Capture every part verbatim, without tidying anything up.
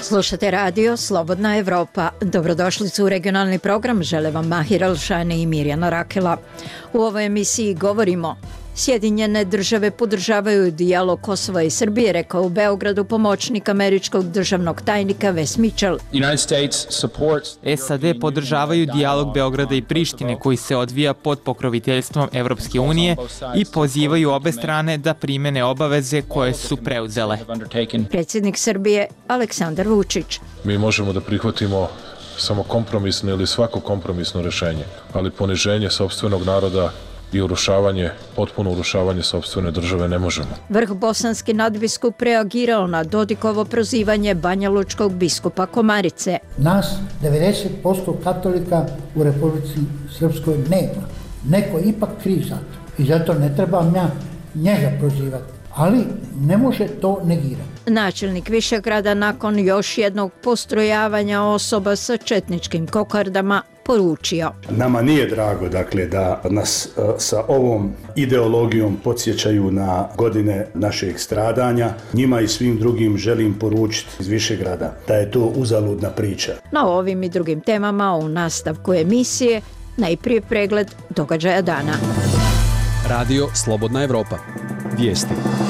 Slušate radio Slobodna Evropa. Dobrodošlicu u regionalni program. Žele vam Mahir Alšani i Mirjana Rakela. U ovoj emisiji govorimo: Sjedinjene države podržavaju dijalog Kosova i Srbije, rekao u Beogradu pomoćnik američkog državnog tajnika Wes Mitchell. S A D podržavaju dijalog Beograda i Prištine koji se odvija pod pokroviteljstvom Evropske unije i pozivaju obe strane da primene obaveze koje su preuzele. Predsjednik Srbije Aleksandar Vučić. Mi možemo da prihvatimo samo kompromisno ili svako kompromisno rešenje, ali poniženje sopstvenog naroda i urušavanje, potpuno urušavanje sopstvene države ne možemo. Vrh bosanski nadbiskup reagirao na Dodikovo prozivanje banjalučkog biskupa Komarice. Nas devedeset posto katolika u Republici Srpskoj nema. Neko je ipak kriv za to i zato ne trebam ja njega prozivati, ali ne može to negirati. Načelnik Višegrada nakon još jednog postrojavanja osoba sa četničkim kokardama poručio: Nama nije drago, dakle, da nas uh, sa ovom ideologijom podsjećaju na godine našeg stradanja. Njima i svim drugim želim poručiti iz Višegrada da je to uzaludna priča. Na ovim i drugim temama u nastavku emisije najprije pregled događaja dana. Radio Slobodna Evropa. Vijesti.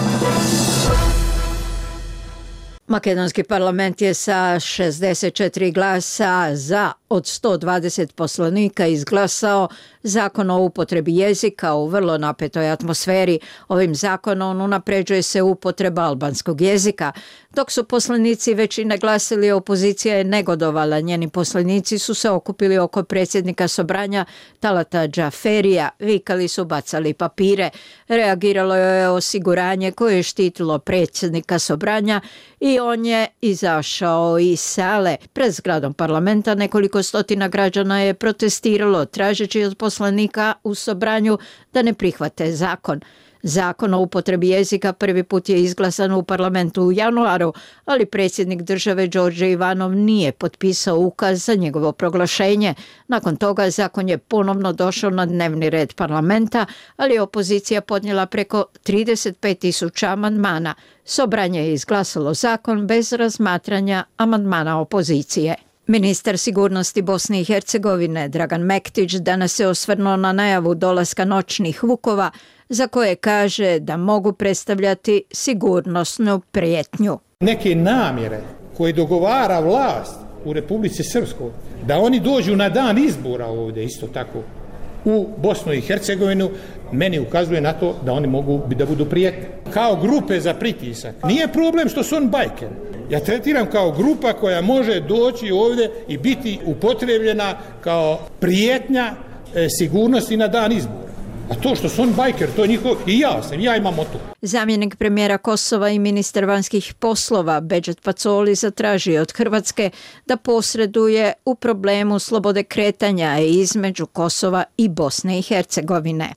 Makedonski parlament je sa šezdeset četiri glasa za od sto dvadeset poslanika izglasao zakon o upotrebi jezika u vrlo napetoj atmosferi. Ovim zakonom unapređuje se upotreba albanskog jezika. Dok su poslanici većine glasili, opozicija je negodovala. Njeni poslanici su se okupili oko predsjednika Sobranja Talata Džaferija, vikali su, bacali papire. Reagiralo je osiguranje koje je štitilo predsjednika Sobranja i on je izašao iz sale. Pred zgradom parlamenta nekoliko stotina građana je protestiralo tražeći od poslanika u Sobranju da ne prihvate zakon. Zakon o upotrebi jezika prvi put je izglasan u parlamentu u januaru, ali predsjednik države Đorđe Ivanov nije potpisao ukaz za njegovo proglašenje. Nakon toga zakon je ponovno došao na dnevni red parlamenta, ali opozicija podnijela preko trideset pet tisuća amandmana. Sobranje je izglasalo zakon bez razmatranja amandmana opozicije. Ministar sigurnosti Bosne i Hercegovine Dragan Mektić danas se osvrnuo na najavu dolaska noćnih vukova za koje kaže da mogu predstavljati sigurnosnu prijetnju. Neke namjere koje dogovara vlast u Republici Srpskoj da oni dođu na dan izbora ovdje isto tako u Bosnu i Hercegovinu, meni ukazuje na to da oni mogu da budu prijetnje. Kao grupe za pritisak. Nije problem što su on bajker. Ja tretiram kao grupa koja može doći ovdje i biti upotrebljena kao prijetnja e, sigurnosti na dan izbora. A to što su on bajker, to je njihov, i ja sam, ja imam motu. Zamjenik premijera Kosova i ministar vanjskih poslova Bedžet Pacoli zatražio od Hrvatske da posreduje u problemu slobode kretanja između Kosova i Bosne i Hercegovine.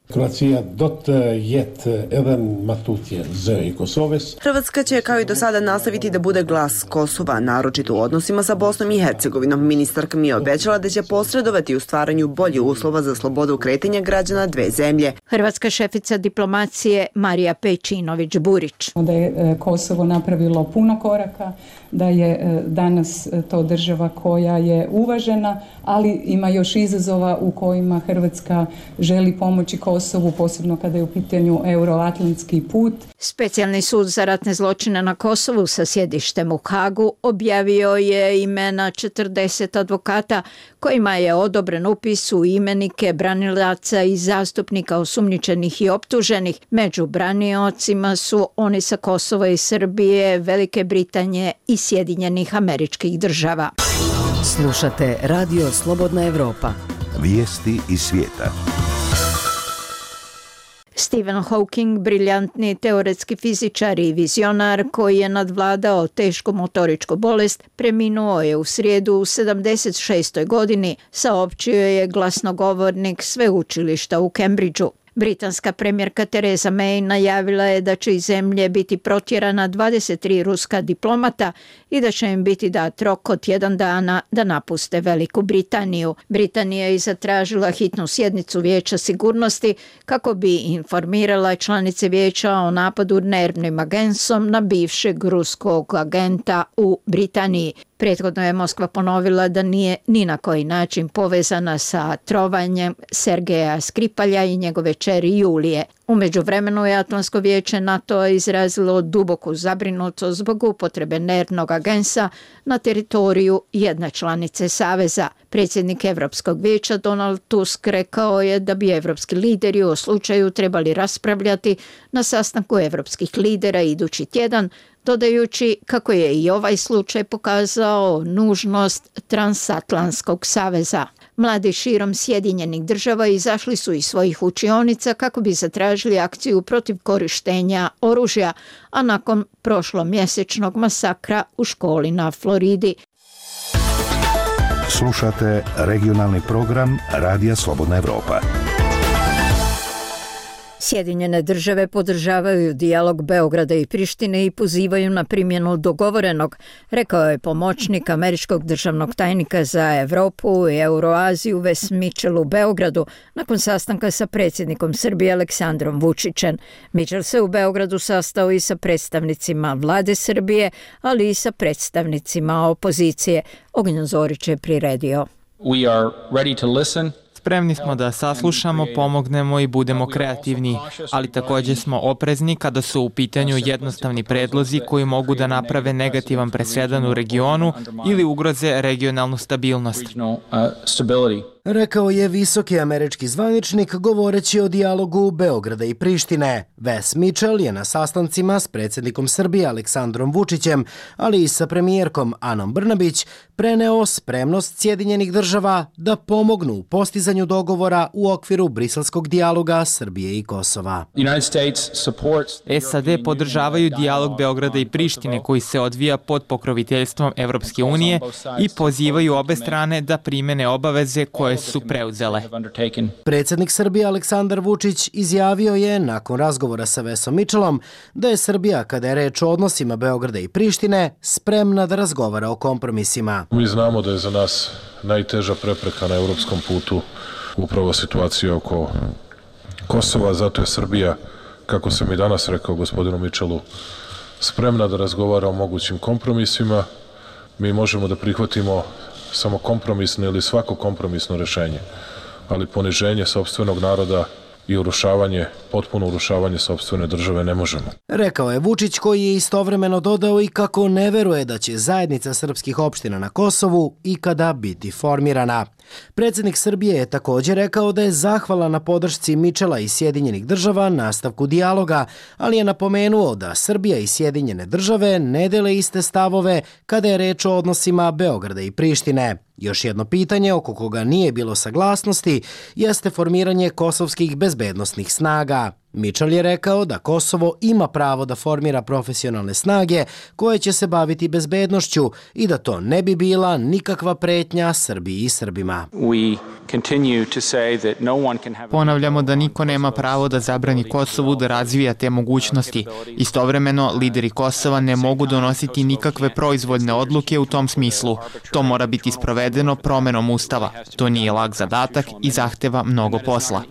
Hrvatska će kao i do sada nastaviti da bude glas Kosova, naročito u odnosima sa Bosnom i Hercegovinom. Ministarka mi je obećala da će posredovati u stvaranju boljih uslova za slobodu kretanja građana dve zemlje. Hrvatska šefica diplomacije Marija Pejčinović-Burić. Da je Kosovo napravilo puno koraka, da je danas to država koja je uvažena, ali ima još izazova u kojima Hrvatska želi pomoći Kosovu, posebno kada je u pitanju euroatlantski put. Specijalni sud za ratne zločine na Kosovu sa sjedištem u Hagu objavio je imena četrdeset advokata kojima je odobren upis u imenike branilaca i zastupnika osumnjičenih i optuženih. Među braniocima su oni sa Kosova i Srbije, Velike Britanije i Sjedinjenih Američkih Država. Slušate Radio Slobodna Evropa. Vijesti iz svijeta. Stephen Hawking, briljantni teoretski fizičar i vizionar koji je nadvladao tešku motoričku bolest, preminuo je u srijedu u sedamdeset šestoj godini, saopćio je glasnogovornik sveučilišta u Cambridgeu. Britanska premijerka Theresa May najavila je da će iz zemlje biti protjerana dvadeset tri ruska diplomata i da će im biti dat rok od jedan dana da napuste Veliku Britaniju. Britanija je zatražila hitnu sjednicu Vijeća sigurnosti kako bi informirala članice vijeća o napadu nervnim agensom na bivšeg ruskog agenta u Britaniji. Prethodno je Moskva ponovila da nije ni na koji način povezana sa trovanjem Sergeja Skripalja i njegove ćeri Julije. U međuvremenu je Atlantsko vijeće NATO izrazilo duboku zabrinutost zbog upotrebe nervnog agensa na teritoriju jedne članice Saveza. Predsjednik Evropskog vijeća Donald Tusk rekao je da bi evropski lideri u slučaju trebali raspravljati na sastanku evropskih lidera idući tjedan, dodajući kako je i ovaj slučaj pokazao nužnost transatlantskog saveza. Mladi širom Sjedinjenih država izašli su iz svojih učionica kako bi zatražili akciju protiv korištenja oružja, a nakon prošlomjesečnog masakra u školi na Floridi. Slušate regionalni program Radija Slobodna Evropa. Sjedinjene države podržavaju dijalog Beograda i Prištine i pozivaju na primjenu dogovorenog, rekao je pomoćnik američkog državnog tajnika za Evropu i Euroaziju Wes Mitchell u Beogradu nakon sastanka sa predsjednikom Srbije Aleksandrom Vučićem. Mitchell se u Beogradu sastao i sa predstavnicima vlade Srbije, ali i sa predstavnicima opozicije. Ognjen Zorić je priredio. We are ready to listen. Spremni smo da saslušamo, pomognemo i budemo kreativni, ali također smo oprezni kada su u pitanju jednostavni predlozi koji mogu da naprave negativan presedan u regionu ili ugroze regionalnu stabilnost. Rekao je visoki američki zvaničnik govoreći o dijalogu Beograda i Prištine. Wes Mitchell je na sastancima s predsjednikom Srbije Aleksandrom Vučićem, ali i sa premijerkom Anom Brnabić, preneo spremnost Sjedinjenih država da pomognu u postizanju dogovora u okviru briselskog dijaloga Srbije i Kosova. S A D podržavaju dijalog Beograda i Prištine koji se odvija pod pokroviteljstvom Evropske unije i pozivaju obe strane da primene obaveze koje su preuzele. Predsjednik Srbije Aleksandar Vučić izjavio je nakon razgovora sa Wesom Mitchellom da je Srbija, kada je reč o odnosima Beograda i Prištine, spremna da razgovara o kompromisima. Mi znamo da je za nas najteža prepreka na evropskom putu upravo situacija oko Kosova, zato je Srbija, kako sam i danas rekao gospodinu Mitchellu, spremna da razgovara o mogućim kompromisima. Mi možemo da prihvatimo samo kompromisno ili svako kompromisno rešenje, ali poniženje sopstvenog naroda i urušavanje, potpuno urušavanje sopstvene države ne možemo. Rekao je Vučić, koji je istovremeno dodao i kako ne veruje da će zajednica srpskih opština na Kosovu ikada biti formirana. Predsjednik Srbije je također rekao da je zahvalan na podršci Mitchella i Sjedinjenih država nastavku dijaloga, ali je napomenuo da Srbija i Sjedinjene države ne dele iste stavove kada je reč o odnosima Beograda i Prištine. Još jedno pitanje oko koga nije bilo saglasnosti jeste formiranje kosovskih bezbednosnih snaga. Mitchell je rekao da Kosovo ima pravo da formira profesionalne snage koje će se baviti bezbednošću i da to ne bi bila nikakva pretnja Srbiji i Srbima. Ponavljamo da niko nema pravo da zabrani Kosovu da razvija te mogućnosti. Istovremeno, lideri Kosova ne mogu donositi nikakve proizvoljne odluke u tom smislu. To mora biti sprovedeno promenom Ustava. To nije lak zadatak i zahteva mnogo posla.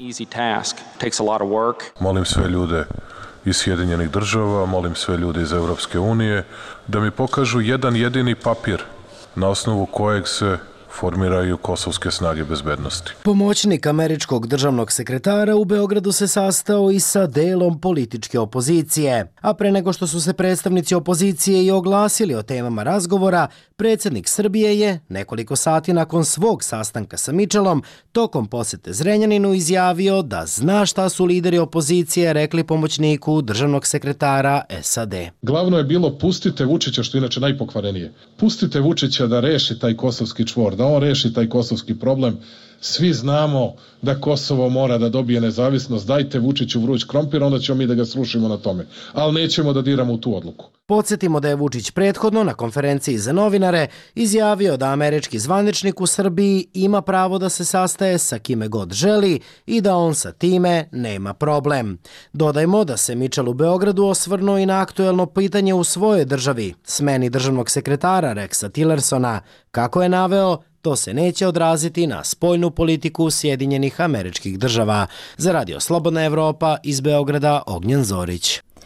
Molim sve ljude iz Sjedinjenih država, molim sve ljude iz Evropske unije da mi pokažu jedan jedini papir na osnovu kojeg se formiraju kosovske snage bezbednosti. Pomoćnik američkog državnog sekretara u Beogradu se sastao i sa delom političke opozicije. A pre nego što su se predstavnici opozicije i oglasili o temama razgovora, predsjednik Srbije je nekoliko sati nakon svog sastanka sa Mitchellom tokom posete Zrenjaninu izjavio da zna šta su lideri opozicije rekli pomoćniku državnog sekretara S A D. Glavno je bilo pustite Vučića, što je inače najpokvarenije. Pustite Vučića da reši taj kosovski čvor, da on reši taj kosovski problem. Svi znamo da Kosovo mora da dobije nezavisnost, dajte Vučiću vruć krompir, onda ćemo mi da ga srušimo na tome. Ali nećemo da diramo u tu odluku. Podsjetimo da je Vučić prethodno na konferenciji za novinare izjavio da američki zvaničnik u Srbiji ima pravo da se sastaje sa kime god želi i da on sa time nema problem. Dodajmo da se Mitchell u Beogradu osvrnuo i na aktuelno pitanje u svojoj državi, smeni državnog sekretara Rexa Tillersona. Kako je naveo, to se neće odraziti na spoljnu politiku Sjedinjenih Američkih Država. Za Radio Slobodna Evropa iz Beograda, Ognjen Zorić.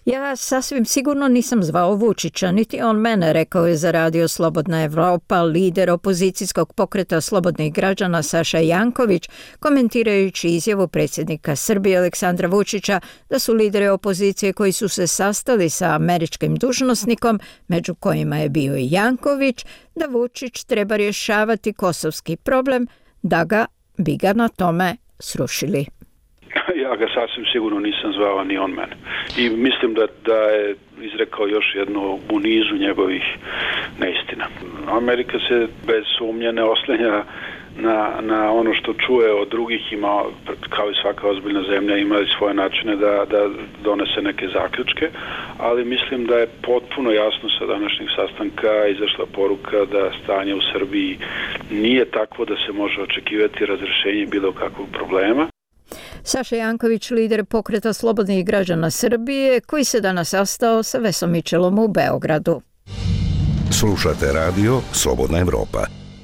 Ja sasvim sigurno nisam zvao Vučića, niti on mene, rekao je za radio Slobodna Evropa lider opozicijskog pokreta slobodnih građana Saša Janković, komentirajući izjavu predsjednika Srbije Aleksandra Vučića da su lideri opozicije koji su se sastali sa američkim dužnosnikom, među kojima je bio i Janković, da Vučić treba rješavati kosovski problem, da ga bi ga na tome srušili. Ja ga sasvim sigurno nisam zvao, ni on mene. I mislim da, da je izrekao još jednu u nizu njegovih neistina. Amerika se bez sumnje ne oslenja na, na ono što čuje od drugih, ima, kao i svaka ozbiljna zemlja, ima i svoje načine da, da donese neke zaključke, ali mislim da je potpuno jasno sa današnjeg sastanka izašla poruka da stanje u Srbiji nije takvo da se može očekivati razrešenje bilo kakvog problema. Saša Janković, lider pokreta slobodnih građana Srbije, koji se danas sastao sa Vesom Mičelom u Beogradu. Slušate radio Slobodna Evropa.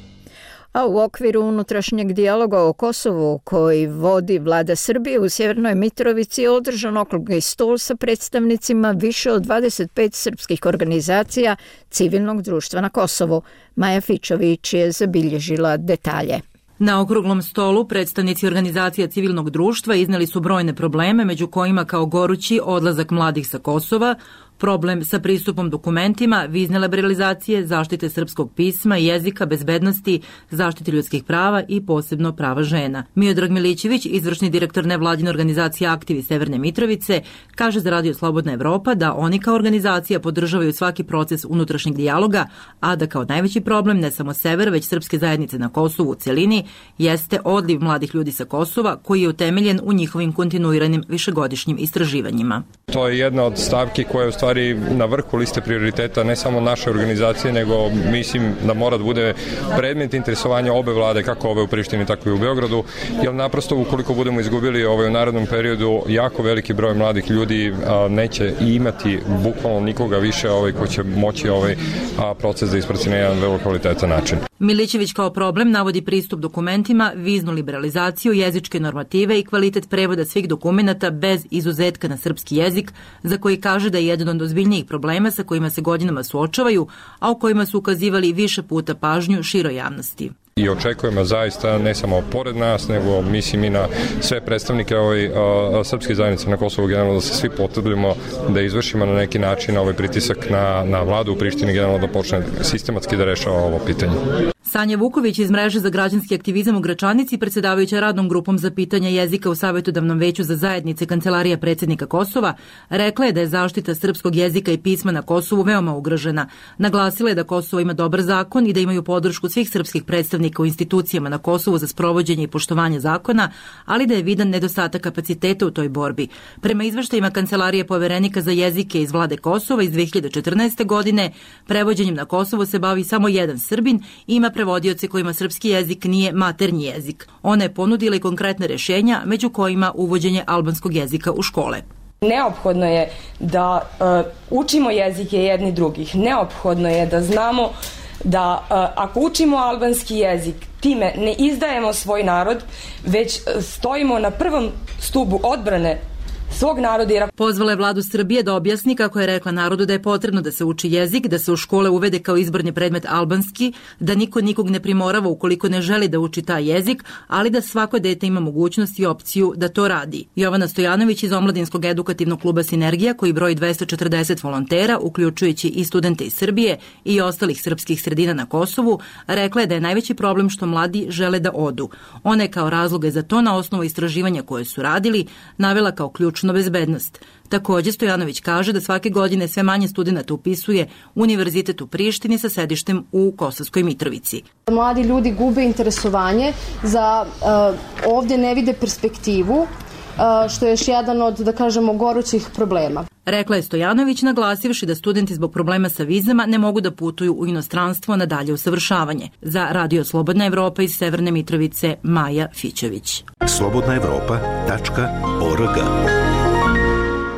A u okviru unutrašnjeg dijaloga o Kosovu koji vodi vlada Srbije u Sjevernoj Mitrovici održan okrugli stol sa predstavnicima više od dvadeset pet srpskih organizacija civilnog društva na Kosovu. Maja Fičović je zabilježila detalje. Na okruglom stolu predstavnici organizacija civilnog društva izneli su brojne probleme, među kojima kao gorući odlazak mladih sa Kosova, problem sa pristupom dokumentima, vizne liberalizacije, zaštite srpskog pisma, jezika, bezbednosti, zaštite ljudskih prava i posebno prava žena. Miodrag Milićević, izvršni direktor nevladine organizacije Aktivi Severne Mitrovice, kaže za radio Slobodna Evropa da oni kao organizacija podržavaju svaki proces unutrašnjeg dijaloga, a da kao najveći problem ne samo sever, već srpske zajednice na Kosovu u celini jeste odliv mladih ljudi sa Kosova koji je utemeljen u njihovim kontinuiranim višegodišnjim istraživanjima. To je jedna od stavki koja je u stvari na vrhu liste prioriteta ne samo naše organizacije, nego mislim da mora da bude predmet interesovanja obe vlade, kako ove u Prištini, tako i u Beogradu, jer naprosto ukoliko budemo izgubili ovaj u narednom periodu jako veliki broj mladih ljudi a, neće imati bukvalno nikoga više ovaj ko će moći ovaj a, proces da isprati na jedan vrlo kvalitetan način. Milićević kao problem navodi pristup dokumentima, viznu liberalizaciju, jezičke normative i kvalitet prevoda svih dokumenata bez izuzetka na srpski jezik, za koji kaže da je jedan od ozbiljnijih problema sa kojima se godinama suočavaju, a o kojima su ukazivali više puta pažnju široj javnosti. I očekujemo zaista ne samo pored nas, nego mislim i na sve predstavnike ovaj, a, srpske zajednice na Kosovu generalno da se svi potrudimo da izvršimo na neki način ovaj pritisak na, na vladu u Prištini generalno da počne sistematski da rešava ovo pitanje. Sanja Vuković iz Mreže za građanski aktivizam u Gračanici, predsjedavajuća radnom grupom za pitanja jezika u Savjetodavnom veću za zajednice Kancelarija predsjednika Kosova, rekla je da je zaštita srpskog jezika i pisma na Kosovu veoma ugrožena. Naglasila je da Kosovo ima dobar zakon i da imaju podršku svih srpskih predstavnika u institucijama na Kosovu za sprovođenje i poštovanje zakona, ali da je vidan nedostatak kapaciteta u toj borbi. Prema izveštajima Kancelarije poverenika za jezike iz vlade Kosova iz dve hiljade četrnaeste. godine, prevođenjem na Kosovo se bavi samo jedan Srbin i ima prevodioce kojima srpski jezik nije maternji jezik. Ona je ponudila i konkretne rješenja, među kojima uvođenje albanskog jezika u škole. Neophodno je da uh, učimo jezike jedni drugih. Neophodno je da znamo da uh, ako učimo albanski jezik, time ne izdajemo svoj narod, već stojimo na prvom stubu odbrane svog naroda. Pozvala je vladu Srbije da objasni kako je rekla narodu da je potrebno da se uči jezik, da se u škole uvede kao izborni predmet albanski, da niko nikog ne primorava ukoliko ne želi da uči taj jezik, ali da svako dete ima mogućnost i opciju da to radi. Jovana Stojanović iz Omladinskog edukativnog kluba Sinergija, koji broji dvesta četrdeset volontera, uključujući i studente iz Srbije i ostalih srpskih sredina na Kosovu, rekla je da je najveći problem što mladi žele da odu. Ona je kao razloge za to na osnovu istraživanja koje su radili navela kao ključ bezbednost. Također Stojanović kaže da svake godine sve manje studenata upisuje Univerzitet u Prištini sa sedištem u Kosovskoj Mitrovici. Mladi ljudi gube interesovanje za uh, ovdje ne vide perspektivu, uh, što je još jedan od, da kažemo, gorućih problema. Rekla je Stojanović, naglasivši da studenti zbog problema sa vizama ne mogu da putuju u inostranstvo na dalje usavršavanje. Za Radio Slobodna Evropa iz Severne Mitrovice, Maja Fićović. slobodna evropa tačka org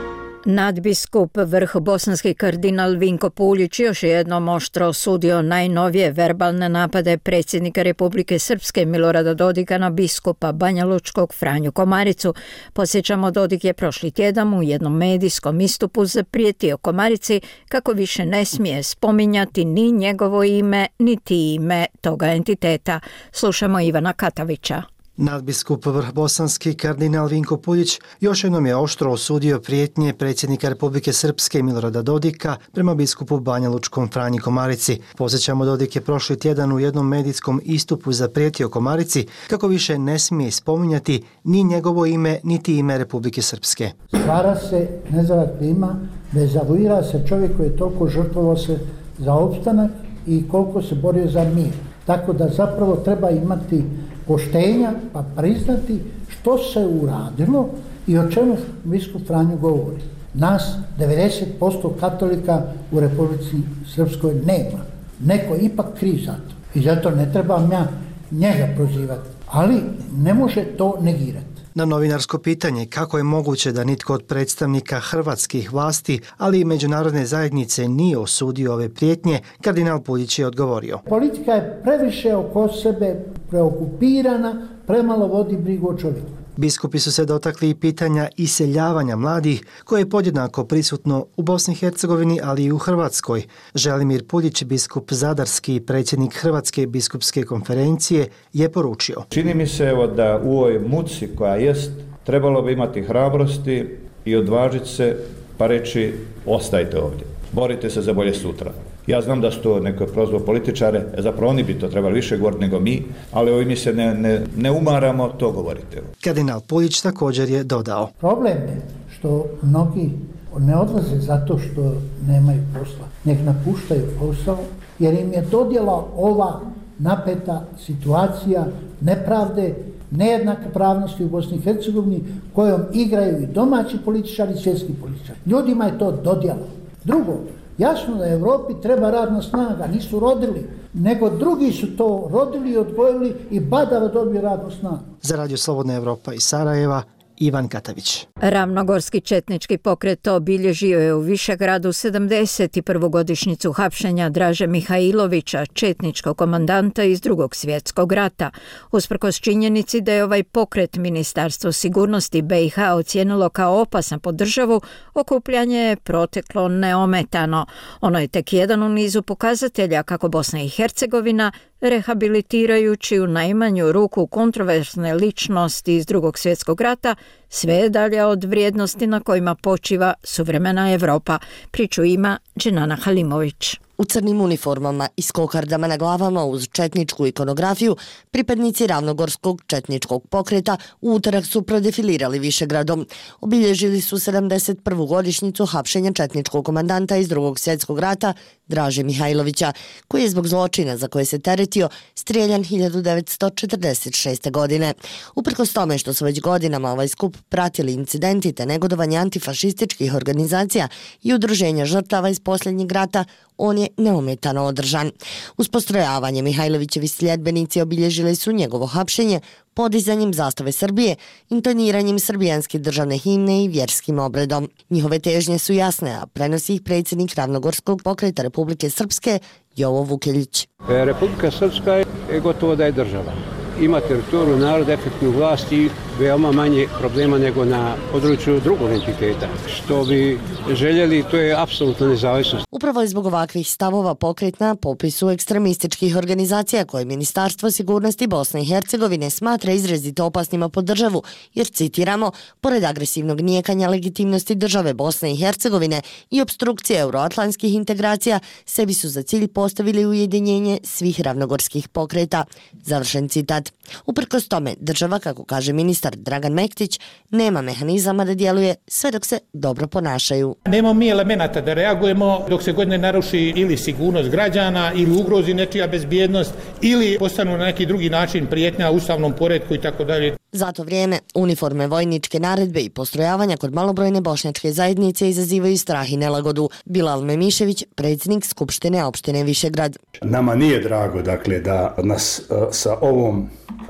Nadbiskup vrh bosanski kardinal Vinko Puljić još je jednom oštro osudio najnovije verbalne napade predsjednika Republike Srpske Milorada Dodika na biskupa banjalučkog Franju Komaricu. Podsjećamo, Dodik je prošli tjedan u jednom medijskom istupu zaprijetio Komarici kako više ne smije spominjati ni njegovo ime, niti ime toga entiteta. Slušamo Ivana Katavića. Nadbiskup vrh bosanski kardinal Vinko Puljić još jednom je oštro osudio prijetnje predsjednika Republike Srpske Milorada Dodika prema biskupu banjalučkom Franji Komarici. Podsjećamo, Dodik je prošli tjedan u jednom medijskom istupu zaprijetio Komarici kako više ne smije spominjati ni njegovo ime, niti ime Republike Srpske. Stvara se nezdrava klima, dezavuira se čovjek koji je toliko žrtvovao se za opstanak i koliko se borio za mir. Tako da zapravo treba imati poštenja pa priznati što se uradilo i o čemu biskup Franjo govori. Nas devedeset posto katolika u Republici Srpskoj nema. Neko je ipak kriv za to i zato ne trebam ja njega prozivati, ali ne može to negirati. Na novinarsko pitanje kako je moguće da nitko od predstavnika hrvatskih vlasti, ali i međunarodne zajednice nije osudio ove prijetnje, kardinal Puljić je odgovorio. Politika je previše oko sebe preokupirana, premalo vodi brigu o čovjeku. Biskupi su se dotakli i pitanja iseljavanja mladih, koje je podjednako prisutno u Bosni i Hercegovini, ali i u Hrvatskoj. Želimir Puljić, biskup zadarski i predsjednik Hrvatske biskupske konferencije, je poručio. Čini mi se evo da u ovoj muci koja jest, trebalo bi imati hrabrosti i odvažiti se pa reći ostajte ovdje, borite se za bolje sutra. Ja znam da su to neko prozvao političare, zapravo oni bi to trebali više govoriti nego mi, ali ovi mi se ne, ne, ne umaramo to govoriti. Kardinal Puljić također je dodao. Problem je što mnogi ne odlaze zato što nemaju posla, nek napuštaju posao, jer im je dodjela ova napeta situacija nepravde, nejednake pravnosti u Bosni i Hercegovini, kojom igraju i domaći političari i svjetski političari. Ljudima je to dodjela. Drugo, jasno da Europi treba radna snaga, nisu rodili, nego drugi su to rodili i odgojili i badava dobiju radnu snagu. Za Radio Slobodna Evropa iz Sarajeva, Ivan Katavić. Ravnogorski četnički pokret obilježio je u Višegradu sedamdeset prvu godišnjicu hapšenja Draže Mihajlovića, četničkog komandanta iz Drugog svjetskog rata. Usprkos činjenici da je ovaj pokret Ministarstvo sigurnosti be i ha ocijenilo kao opasan po državu, okupljanje je proteklo neometano. Ono je tek jedan u nizu pokazatelja kako Bosna i Hercegovina, rehabilitirajući u najmanju ruku kontroverzne ličnosti iz Drugog svjetskog rata, sve je dalje od vrijednosti na kojima počiva suvremena Evropa. Priču ima Dženana Halimović. U crnim uniformama i s kokardama na glavama uz četničku ikonografiju, pripadnici Ravnogorskog četničkog pokreta u utorak su prodefilirali Višegradom. Obilježili su sedamdeset prvu godišnjicu hapšenja četničkog komandanta iz Drugog svjetskog rata Draže Mihajlovića, koji je zbog zločina za koje se teretio strijeljan hiljadu devetsto četrdeset šeste. godine. Uprkos tome što su već godinama ovaj skup pratili incidenti te negodovanje antifašističkih organizacija i udruženja žrtava iz posljednjeg rata, on je neometano održan. Uz postrojavanje Mihajlovićevi sljedbenici obilježili su njegovo hapšenje podizanjem zastave Srbije, intoniranjem srbijanske državne himne i vjerskim obredom. Njihove težnje su jasne, a prenosi ih predsjednik Ravnogorskog pokreta Republike Srpske Jovo Vukeljić. Republika Srpska je gotovo da je država. Ima teritoriju, narod, efektnu vlast i veoma manje problema nego na području drugog entiteta. Što bi željeli, to je apsolutna nezavisnost. Upravo je zbog ovakvih stavova pokret na popisu ekstremističkih organizacija koje Ministarstvo sigurnosti Bosne i Hercegovine smatra izrazito opasnima po državu, jer, citiramo, pored agresivnog nijekanja legitimnosti države Bosne i Hercegovine i obstrukcije euroatlantskih integracija, sebi su za cilj postavili ujedinjenje svih ravnogorskih pokreta. Završen citat. Uprkos tome, država, kako kaže ministar Dragan Mektić, nema mehanizama da djeluje sve dok se dobro ponašaju. Nemamo mi elemenata da reagujemo dok se god ne naruši ili sigurnost građana ili ugrozi nečija bezbjednost ili postanu na neki drugi način prijetnja ustavnom poretku i tako dalje. Za to vrijeme uniforme, vojničke naredbe i postrojavanja kod malobrojne bošnjačke zajednice izazivaju strah i nelagodu. Bilal Memišević, predsjednik Skupštine opštine Višegrad. Nama nije drago dakle da nas sa ovom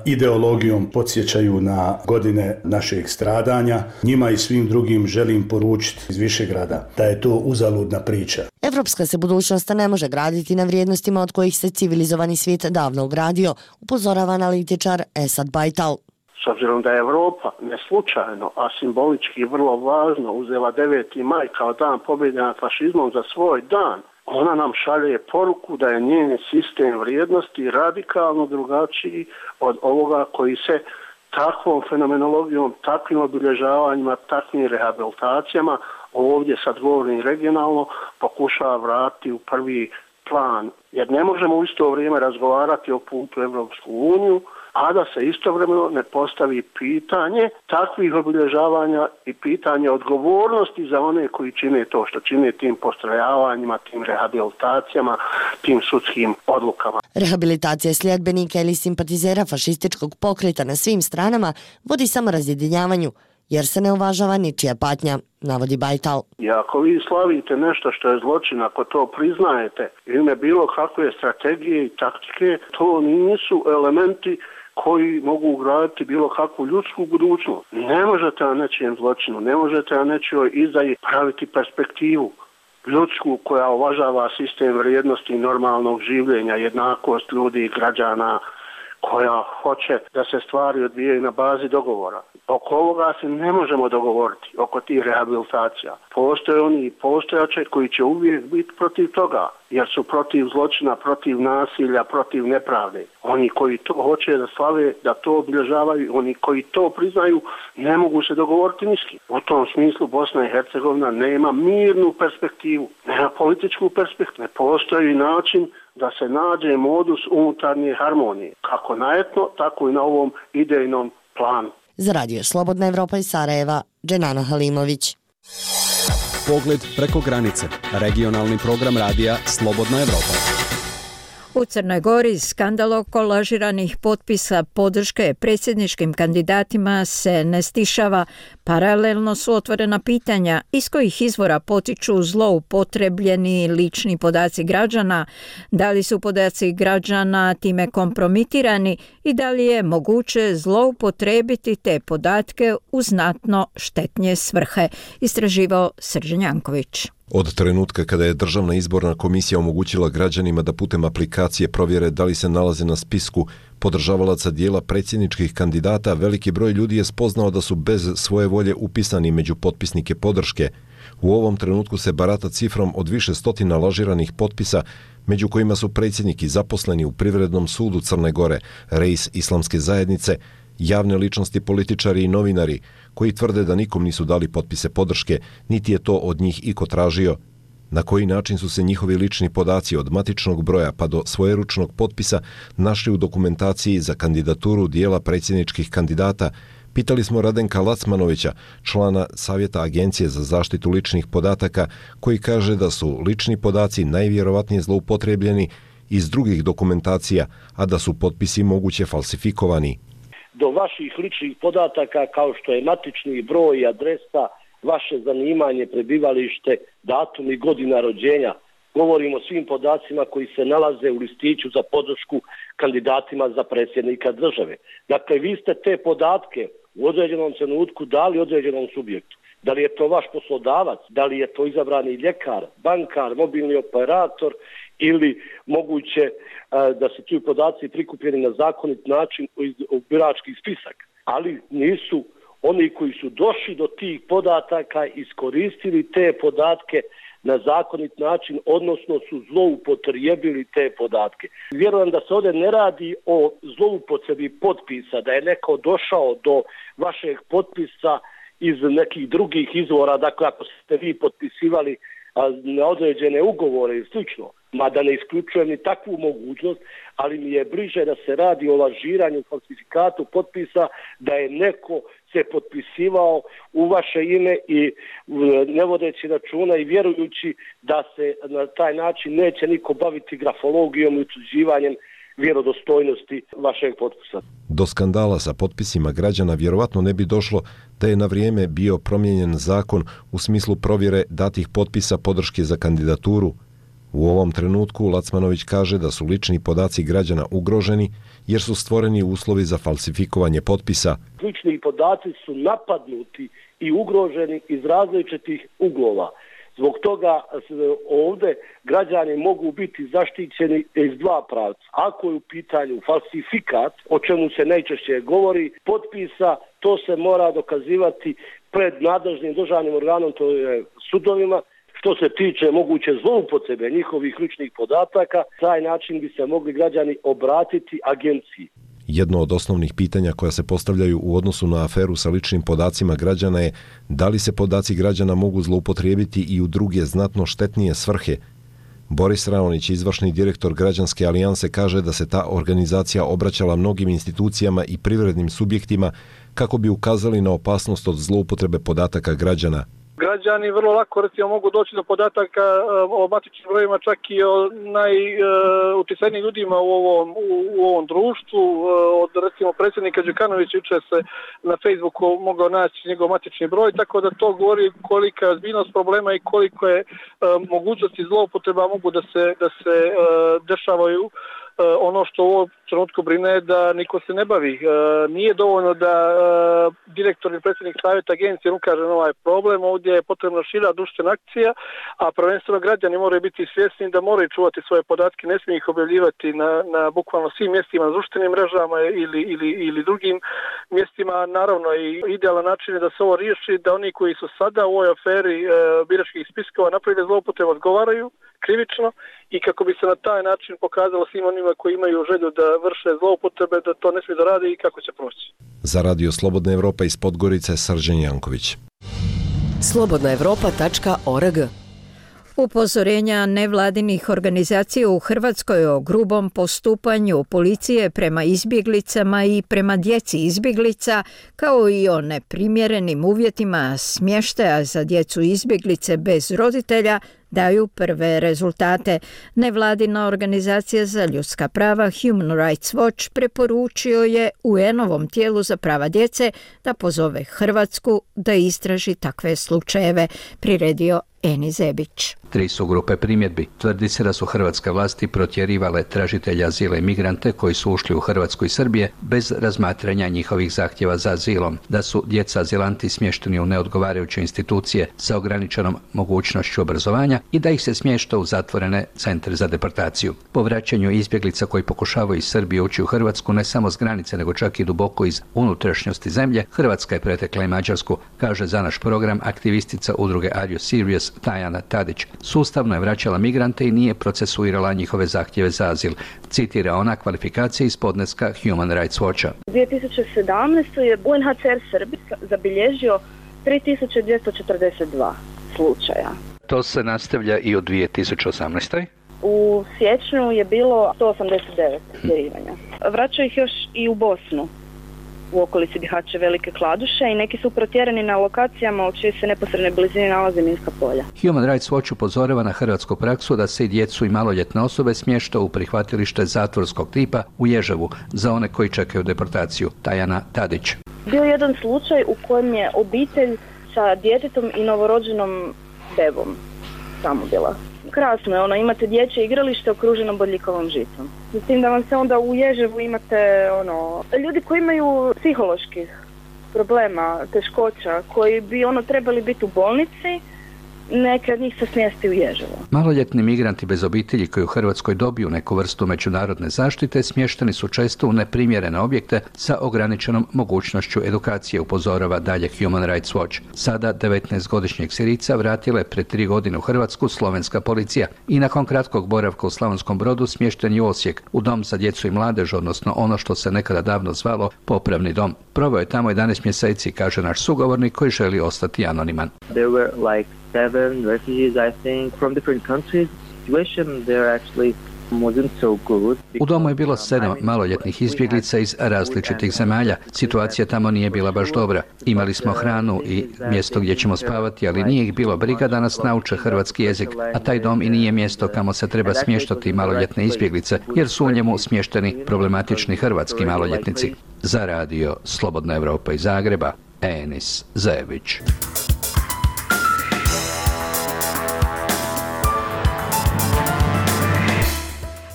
ideologijom podsjećaju na godine našeg stradanja. Njima i svim drugim želim poručiti iz Višegrada da je to uzaludna priča. Evropska se budućnost ne može graditi na vrijednostima od kojih se civilizovani svijet davno ugradio, upozorava analitičar Esad Bajtal. S obzirom da je Evropa ne slučajno, a simbolički vrlo važno uzela deveti maj kao dan pobjede nad fašizmom za svoj dan, ona nam šalje poruku da je njen sistem vrijednosti radikalno drugačiji od ovoga koji se takvom fenomenologijom, takvim obilježavanjima, takvim rehabilitacijama, ovdje sad govorim regionalno, pokušava vratiti u prvi plan. Jer ne možemo u isto vrijeme razgovarati o putu u Evropsku uniju, a da se istovremeno ne postavi pitanje takvih obilježavanja i pitanje odgovornosti za one koji čine to što čine tim postrojavanjima, tim rehabilitacijama, tim sudskim odlukama. Rehabilitacija sljedbenika ili simpatizera fašističkog pokreta na svim stranama vodi samo razjedinjavanju, jer se ne uvažava ničija patnja, navodi Bajtal. I ako vi slavite nešto što je zločin, ako to priznajete, ime bilo kakve strategije i taktike, to nisu elementi koji mogu ugraditi bilo kakvu ljudsku budućnost. Ne možete na nečijem zločinu, ne možete na nečijoj izdaji praviti perspektivu ljudsku koja uvažava sistem vrijednosti normalnog življenja, jednakost ljudi i građana, koja hoće da se stvari odvijaju na bazi dogovora. Oko ovoga se ne možemo dogovoriti, oko tih rehabilitacija. Postoje oni i postojače koji će uvijek biti protiv toga, jer su protiv zločina, protiv nasilja, protiv nepravde. Oni koji to hoće da slave, da to obilježavaju, oni koji to priznaju, ne mogu se dogovoriti ni s kim. U tom smislu Bosna i Hercegovina nema mirnu perspektivu, nema političku perspektivu. Ne postoji način da se nađe modus unutarnje harmonije, kako na etno, tako i na ovom idejnom planu. Za Radio Slobodna Evropa iz Sarajeva, Dženana Halimović. Pogled preko granice. Regionalni program radija Slobodna Evropa. U Crnoj Gori skandal oko lažiranih potpisa podrške predsjedničkim kandidatima se ne stišava. Paralelno su otvorena pitanja iz kojih izvora potiču zloupotrebljeni lični podaci građana, da li su podaci građana time kompromitirani i da li je moguće zloupotrebiti te podatke u znatno štetnije svrhe, istraživao Srđan Janković. Od trenutka kada je Državna izborna komisija omogućila građanima da putem aplikacije provjere da li se nalaze na spisku podržavalaca dijela predsjedničkih kandidata, veliki broj ljudi je spoznao da su bez svoje volje upisani među potpisnike podrške. U ovom trenutku se barata cifrom od više stotina lažiranih potpisa, među kojima su predsjednik i zaposleni u Privrednom sudu Crne Gore, reis Islamske zajednice, javne ličnosti, političari i novinari, koji tvrde da nikom nisu dali potpise podrške, niti je to od njih iko tražio. Na koji način su se njihovi lični podaci od matičnog broja pa do svojeručnog potpisa našli u dokumentaciji za kandidaturu dijela predsjedničkih kandidata, pitali smo Radenka Lacmanovića, člana Savjeta Agencije za zaštitu ličnih podataka, koji kaže da su lični podaci najvjerovatnije zloupotrebljeni iz drugih dokumentacija, a da su potpisi moguće falsifikovani. Do vaših ličnih podataka kao što je matični broj, adresa, vaše zanimanje, prebivalište, datum i godina rođenja. Govorimo o svim podacima koji se nalaze u listiću za podršku kandidatima za predsjednika države. Dakle, vi ste te podatke u određenom trenutku dali određenom subjektu. Da li je to vaš poslodavac, da li je to izabrani ljekar, bankar, mobilni operator ili moguće da se ti podaci prikupljeni na zakonit način u birački spisak. Ali nisu oni koji su došli do tih podataka iskoristili te podatke na zakonit način, odnosno su zloupotrijebili te podatke. Vjerujem da se ovdje ne radi o zloupotrebi potpisa, da je neko došao do vašeg potpisa iz nekih drugih izvora, dakle ako ste vi potpisivali na određene ugovore i slično, mada ne isključujem ni takvu mogućnost, ali mi je bliže da se radi o lažiranju, falsifikatu potpisa, da je neko se potpisivao u vaše ime i ne vodeći računa i vjerujući da se na taj način neće niko baviti grafologijom i utvrđivanjem vjerodostojnosti vašeg potpisa. Do skandala sa potpisima građana vjerovatno ne bi došlo da je na vrijeme bio promijenjen zakon u smislu provjere datih potpisa podrške za kandidaturu. U ovom trenutku Lacmanović kaže da su lični podaci građana ugroženi jer su stvoreni uslovi za falsifikovanje potpisa. Lični podaci su napadnuti i ugroženi iz različitih uglova. Zbog toga ovdje građani mogu biti zaštićeni iz dva pravca. Ako je u pitanju falsifikat, o čemu se najčešće govori, potpisa, to se mora dokazivati pred nadležnim državnim organom, to je sudovima. Što se tiče moguće zloupotrebe njihovih ličnih podataka, taj način bi se mogli građani obratiti agenciji. Jedno od osnovnih pitanja koja se postavljaju u odnosu na aferu sa ličnim podacima građana je da li se podaci građana mogu zloupotrijebiti i u druge znatno štetnije svrhe. Boris Raonić, izvršni direktor Građanske alijanse, kaže da se ta organizacija obraćala mnogim institucijama i privrednim subjektima kako bi ukazali na opasnost od zloupotrebe podataka građana. Građani vrlo lako recimo mogu doći do podataka o matičnim brojevima čak i o najuticajnijim ljudima u ovom, u, u ovom društvu. Od recimo predsjednika Đukanovića jučer se na Facebooku mogao naći njegov matični broj, tako da to govori kolika je ozbiljnost problema i koliko je uh, mogućnosti zloupotreba mogu da se, da se uh, dešavaju. Ono što u ovom trenutku brine je da niko se ne bavi. Nije dovoljno da direktor ili predsjednik savjeta agencije ukaže na ovaj problem. Ovdje je potrebna šira društvena akcija, a prvenstveno građani moraju biti svjesni da moraju čuvati svoje podatke, ne smiju ih objavljivati na, na bukvalno svim mjestima, na društvenim mrežama ili, ili, ili drugim mjestima. Naravno, i idealan način je da se ovo riješi, da oni koji su sada u ovoj aferi e, biračkih spiskova napravili zloupotrebu odgovaraju krivično i kako bi se na taj način pokazalo svim onima koji imaju želju da vrše zloupotrebe, da to ne smije da rade i kako će proći. Za Radio Slobodna Evropa iz Podgorice, Srđan Janković. slobodna evropa tačka org. Upozorenja nevladinih organizacija u Hrvatskoj o grubom postupanju policije prema izbjeglicama i prema djeci izbjeglica, kao i o neprimjerenim uvjetima smještaja za djecu izbjeglice bez roditelja, daju prve rezultate. Nevladina organizacija za ljudska prava Human Rights Watch preporučio je U N-ovom tijelu za prava djece da pozove Hrvatsku da istraži takve slučajeve, priredio Eni Zebić. Tri su grupe primjedbi. Tvrdi se da su hrvatske vlasti protjerivale tražitelja azila i migrante koji su ušli u Hrvatsku i Srbije bez razmatranja njihovih zahtjeva za azilom, da su djeca azilanti smješteni u neodgovarajuće institucije sa ograničenom mogućnošću obrazovanja i da ih se smješta u zatvorene centre za deportaciju. Po vraćanju izbjeglica koji pokušavaju iz Srbije ući u Hrvatsku ne samo s granice nego čak i duboko iz unutrašnjosti zemlje, Hrvatska je pretekla i Mađarsku, kaže za naš program aktivistica udruge Are You Serious Tajana Tadić. Sustavno je vraćala migrante i nije procesuirala njihove zahtjeve za azil. Citira ona kvalifikacije iz podneska Human Rights Watcha. U dvije tisuće sedamnaestoj je U N H C R Srbije zabilježio tri tisuće dvjesto četrdeset dva slučaja. To se nastavlja i u dvije tisuće osamnaestoj. U siječnju je bilo sto osamdeset devet protjerivanja. Vraćaju ih još i u Bosnu, u okolici Bihaća, Velike Kladuše, i neki su protjerani na lokacijama u čijoj se neposrednoj blizini nalaze minska polja. Human Rights Watch upozorava na hrvatsku praksu da se i djecu i maloljetne osobe smješta u prihvatilište zatvorskog tipa u Ježevu za one koji čekaju deportaciju. Tajana Tadić. Bio je jedan slučaj u kojem je obitelj sa djetetom i novorođenom bebom tamo bila. Krasno je, ono, imate dječje igralište okruženo bodljikavom žicom. S tim da vam se onda u Ježevu imate ono, ljudi koji imaju psiholoških problema, teškoća, koji bi ono trebali biti u bolnici, neke od njih se smjesti u Ježevo. Maloljetni migranti bez obitelji koji u Hrvatskoj dobiju neku vrstu međunarodne zaštite smješteni su često u neprimjerene objekte sa ograničenom mogućnošću edukacije, upozorava dalje Human Rights Watch. Sada devetnaestogodišnjeg Sirijca vratila je pred tri godine u Hrvatsku slovenska policija i nakon kratkog boravka u Slavonskom Brodu smješten je u Osijek, u dom za djecu i mladež, odnosno ono što se nekada davno zvalo popravni dom. Proveo je tamo jedanaest mjeseci, kaže naš sugovornik koji želi ostati anoniman. There were like seven refugees, I think, from different countries. Situation there actually wasn't so good. U domu je bilo sedam maloljetnih izbjeglica iz različitih zemalja. Situacija tamo nije bila baš dobra. Imali smo hranu i mjesto gdje ćemo spavati, ali nije ih bilo briga da nas nauče hrvatski jezik, a taj dom i nije mjesto kamo se treba smještati maloljetne izbjeglice, jer su u njemu smješteni problematični hrvatski maloljetnici. Za radio Slobodna Evropa iz Zagreba, Enis Zević.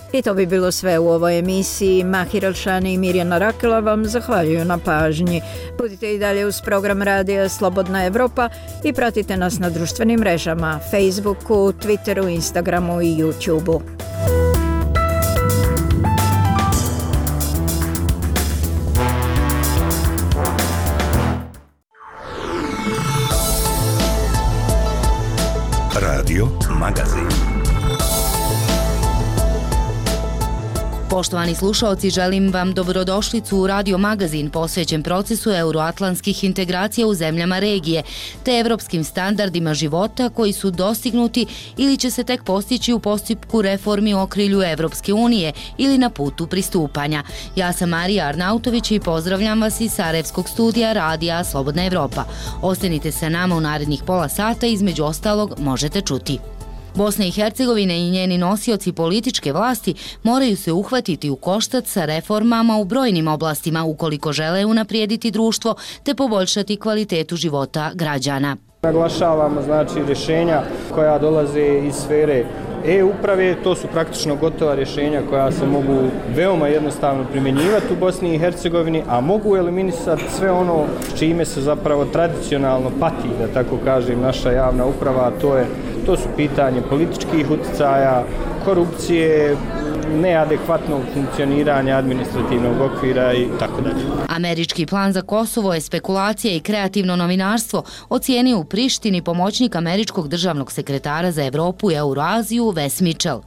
I to bi bilo sve u ovoj emisiji. Mahir Elšani i Mirjana Rakela vam zahvaljuju na pažnji. Budite i dalje uz program Radija Slobodna Evropa i pratite nas na društvenim mrežama Facebooku, Twitteru, Instagramu i YouTubeu. Radio Magazin. Poštovani slušaoci, želim vam dobrodošlicu u Radio Magazin posvećen procesu euroatlantskih integracija u zemljama regije, te evropskim standardima života koji su dostignuti ili će se tek postići u postupku reformi u okrilju Evropske unije ili na putu pristupanja. Ja sam Marija Arnautović i pozdravljam vas iz Sarajevskog studija Radija Slobodna Evropa. Ostanite sa nama u narednih pola sata, između ostalog možete čuti. Bosna i Hercegovina i njeni nosioci političke vlasti moraju se uhvatiti u koštac sa reformama u brojnim oblastima ukoliko žele unaprijediti društvo te poboljšati kvalitetu života građana. Naglašavamo znači rješenja koja dolaze iz sfere e-uprave, to su praktično gotova rješenja koja se mogu veoma jednostavno primjenjivati u Bosni i Hercegovini, a mogu eliminisati sve ono čime se zapravo tradicionalno pati, da tako kažem, naša javna uprava, a to je to su pitanje političkih utjecaja, korupcije, neadekvatnog funkcioniranja administrativnog okvira i tako dalje. Američki plan za Kosovo je spekulacija i kreativno novinarstvo, ocijenio u Prištini pomoćnik američkog državnog sekretara za Evropu i Euroaziju Wes Mitchell.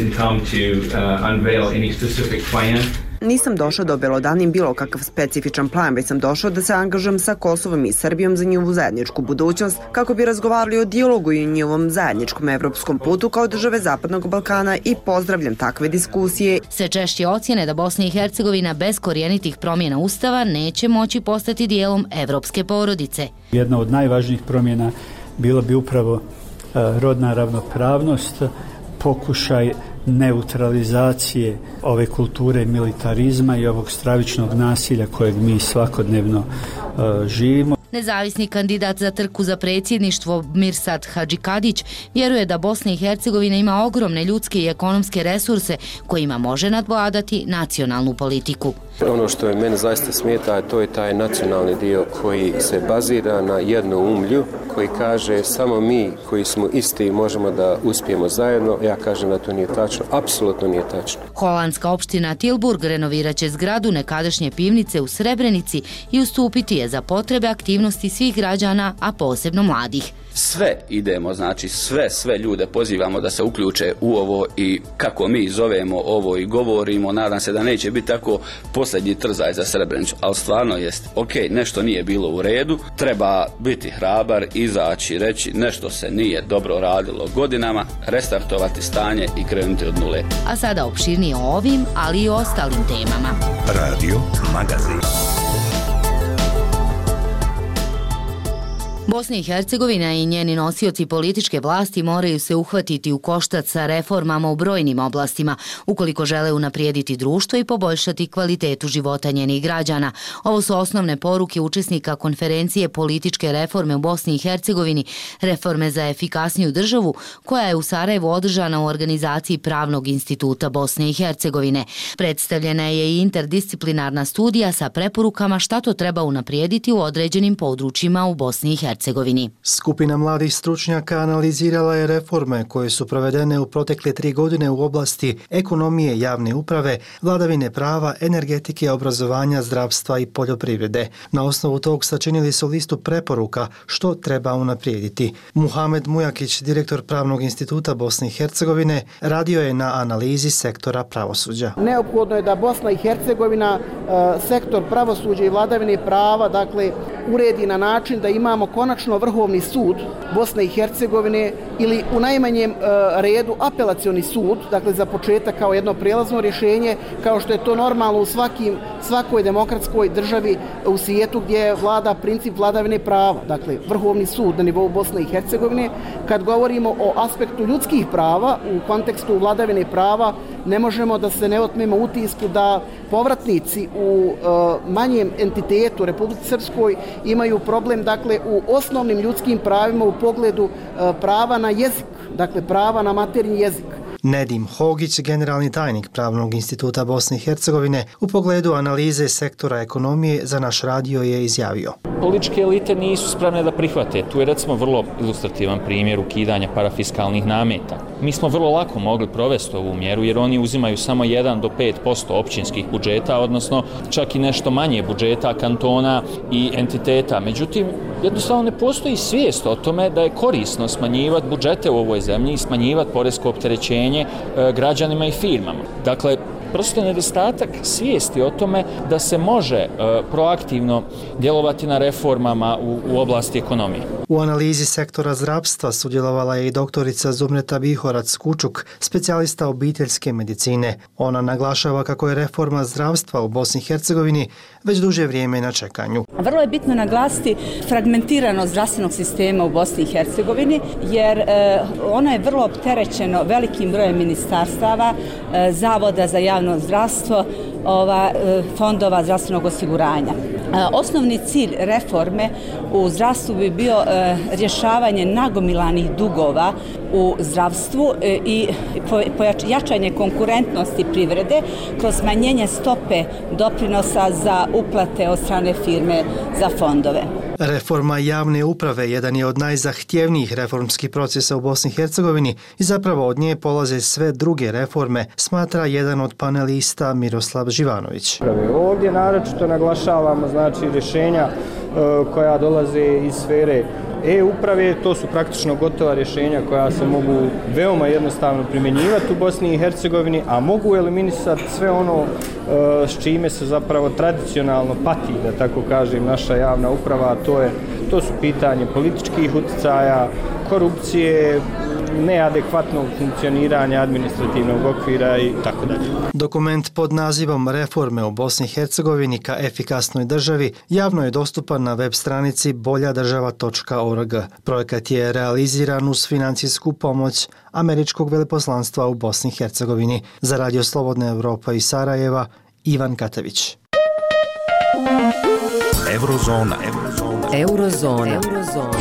Nisam došao da obelodanim bilo kakav specifičan plan, već sam došao da se angažujem sa Kosovom i Srbijom za njihovu zajedničku budućnost, kako bi razgovarali o dijalogu i o njihovom zajedničkom evropskom putu kao države Zapadnog Balkana i pozdravljam takve diskusije. Sve češće ocjene da Bosna i Hercegovina bez korijenitih promjena Ustava neće moći postati dijelom evropske porodice. Jedna od najvažnijih promjena bila bi upravo rodna ravnopravnost, pokušaj neutralizacije ove kulture militarizma i ovog stravičnog nasilja kojeg mi svakodnevno uh, živimo. Nezavisni kandidat za trku za predsjedništvo Mirsad Hadžikadić vjeruje da Bosna i Hercegovina ima ogromne ljudske i ekonomske resurse kojima može nadvladati nacionalnu politiku. Ono što je mene zaista smeta, to je taj nacionalni dio koji se bazira na jednoumlju, koji kaže samo mi koji smo isti možemo da uspijemo zajedno. Ja kažem da to nije tačno, apsolutno nije tačno. Holandska opština Tilburg renovirat će zgradu nekadašnje pivnice u Srebrenici i ustupiti je za potrebe aktivnosti svih građana, a posebno mladih. Sve idemo, znači sve, sve ljude pozivamo da se uključe u ovo i kako mi zovemo ovo i govorimo, nadam se da neće biti tako posljednji trzaj za Srebrenicu, ali stvarno jest, ok, nešto nije bilo u redu, treba biti hrabar, izaći, reći nešto se nije dobro radilo godinama, restartovati stanje i krenuti od nule. A sada opširnije o ovim, ali i o ostalim temama. Radio Magazin. Bosna i Hercegovina i njeni nosioci političke vlasti moraju se uhvatiti u koštac sa reformama u brojnim oblastima, ukoliko žele unaprijediti društvo i poboljšati kvalitetu života njenih građana. Ovo su osnovne poruke učesnika konferencije političke reforme u Bosni i Hercegovini, reforme za efikasniju državu, koja je u Sarajevu održana u organizaciji Pravnog instituta Bosne i Hercegovine. Predstavljena je i interdisciplinarna studija sa preporukama šta to treba unaprijediti u određenim područjima u Bosni i Hercegovini. Skupina mladih stručnjaka analizirala je reforme koje su provedene u protekle tri godine u oblasti ekonomije, javne uprave, vladavine prava, energetike, obrazovanja, zdravstva i poljoprivrede. Na osnovu tog sačinili su listu preporuka što treba unaprijediti. Muhamed Mujakić, direktor Pravnog instituta Bosne i Hercegovine, radio je na analizi sektora pravosuđa. Neophodno je da Bosna i Hercegovina sektor pravosuđa i vladavine prava, dakle, uredi na način da imamo konačno Vrhovni sud Bosne i Hercegovine ili u najmanjem e, redu apelacioni sud, dakle za početak kao jedno prijelazno rješenje, kao što je to normalno u svakim, svakoj demokratskoj državi u svijetu gdje vlada princip vladavine prava, dakle Vrhovni sud na nivou Bosne i Hercegovine. Kad govorimo o aspektu ljudskih prava u kontekstu vladavine prava, ne možemo da se ne otmemo utisku da povratnici u e, manjem entitetu Republici Srpskoj imaju problem, dakle, u osnovnim ljudskim pravima u pogledu e, prava na jezik, dakle prava na maternji jezik. Nedim Hogić, generalni tajnik Pravnog instituta Bosne i Hercegovine, u pogledu analize sektora ekonomije za naš radio je izjavio. Političke elite nisu spremne da prihvate. Tu je recimo vrlo ilustrativan primjer ukidanja parafiskalnih nameta. Mi smo vrlo lako mogli provesti ovu mjeru jer oni uzimaju samo jedan do pet posto općinskih budžeta, odnosno čak i nešto manje budžeta kantona i entiteta. Međutim, jednostavno ne postoji svijest o tome da je korisno smanjivati budžete u ovoj zemlji i smanjivati poresko opterećenje građanima i firmama. Dakle, prosto je nedostatak svijesti o tome da se može e, proaktivno djelovati na reformama u, u oblasti ekonomije. U analizi sektora zdravstva sudjelovala je i doktorica Zumreta Bihorac-Kučuk, specijalista obiteljske medicine. Ona naglašava kako je reforma zdravstva u Bosni i Hercegovini već duže vrijeme na čekanju. Vrlo je bitno naglasiti fragmentiranost zdravstvenog sistema u Bosni i Hercegovini, jer e, ono je vrlo opterećeno velikim brojem ministarstava, e, zavoda za javno zdravstvo, ova, fondova zdravstvenog osiguranja. Osnovni cilj reforme u zdravstvu bi bio rješavanje nagomilanih dugova u zdravstvu i jačanje konkurentnosti privrede kroz smanjenje stope doprinosa za uplate od strane firme za fondove. Reforma javne uprave jedan je od najzahtjevnijih reformskih procesa u Bosni i Hercegovini i zapravo od nje polaze sve druge reforme, smatra jedan od panelista Miroslav Živanović. Ovdje naročito naglašavamo znači rješenja koja dolaze iz sfere e-uprave, to su praktično gotova rješenja koja se mogu veoma jednostavno primjenjivati u Bosni i Hercegovini, a mogu eliminisati sve ono s čime se zapravo tradicionalno pati, da tako kažem, naša javna uprava, a to je, to su pitanje političkih utjecaja, korupcije, neadekvatnog funkcioniranja administrativnog okvira i tako dalje. Dokument pod nazivom Reforme u Bosni i Hercegovini ka efikasnoj državi javno je dostupan na web stranici bolja država točka org. Projekat je realiziran uz financijsku pomoć Američkog veleposlanstva u Bosni i Hercegovini. Za Radio Slobodna Evropa iz Sarajeva, Ivan Katević. Eurozona. Eurozona. Eurozona. Eurozona.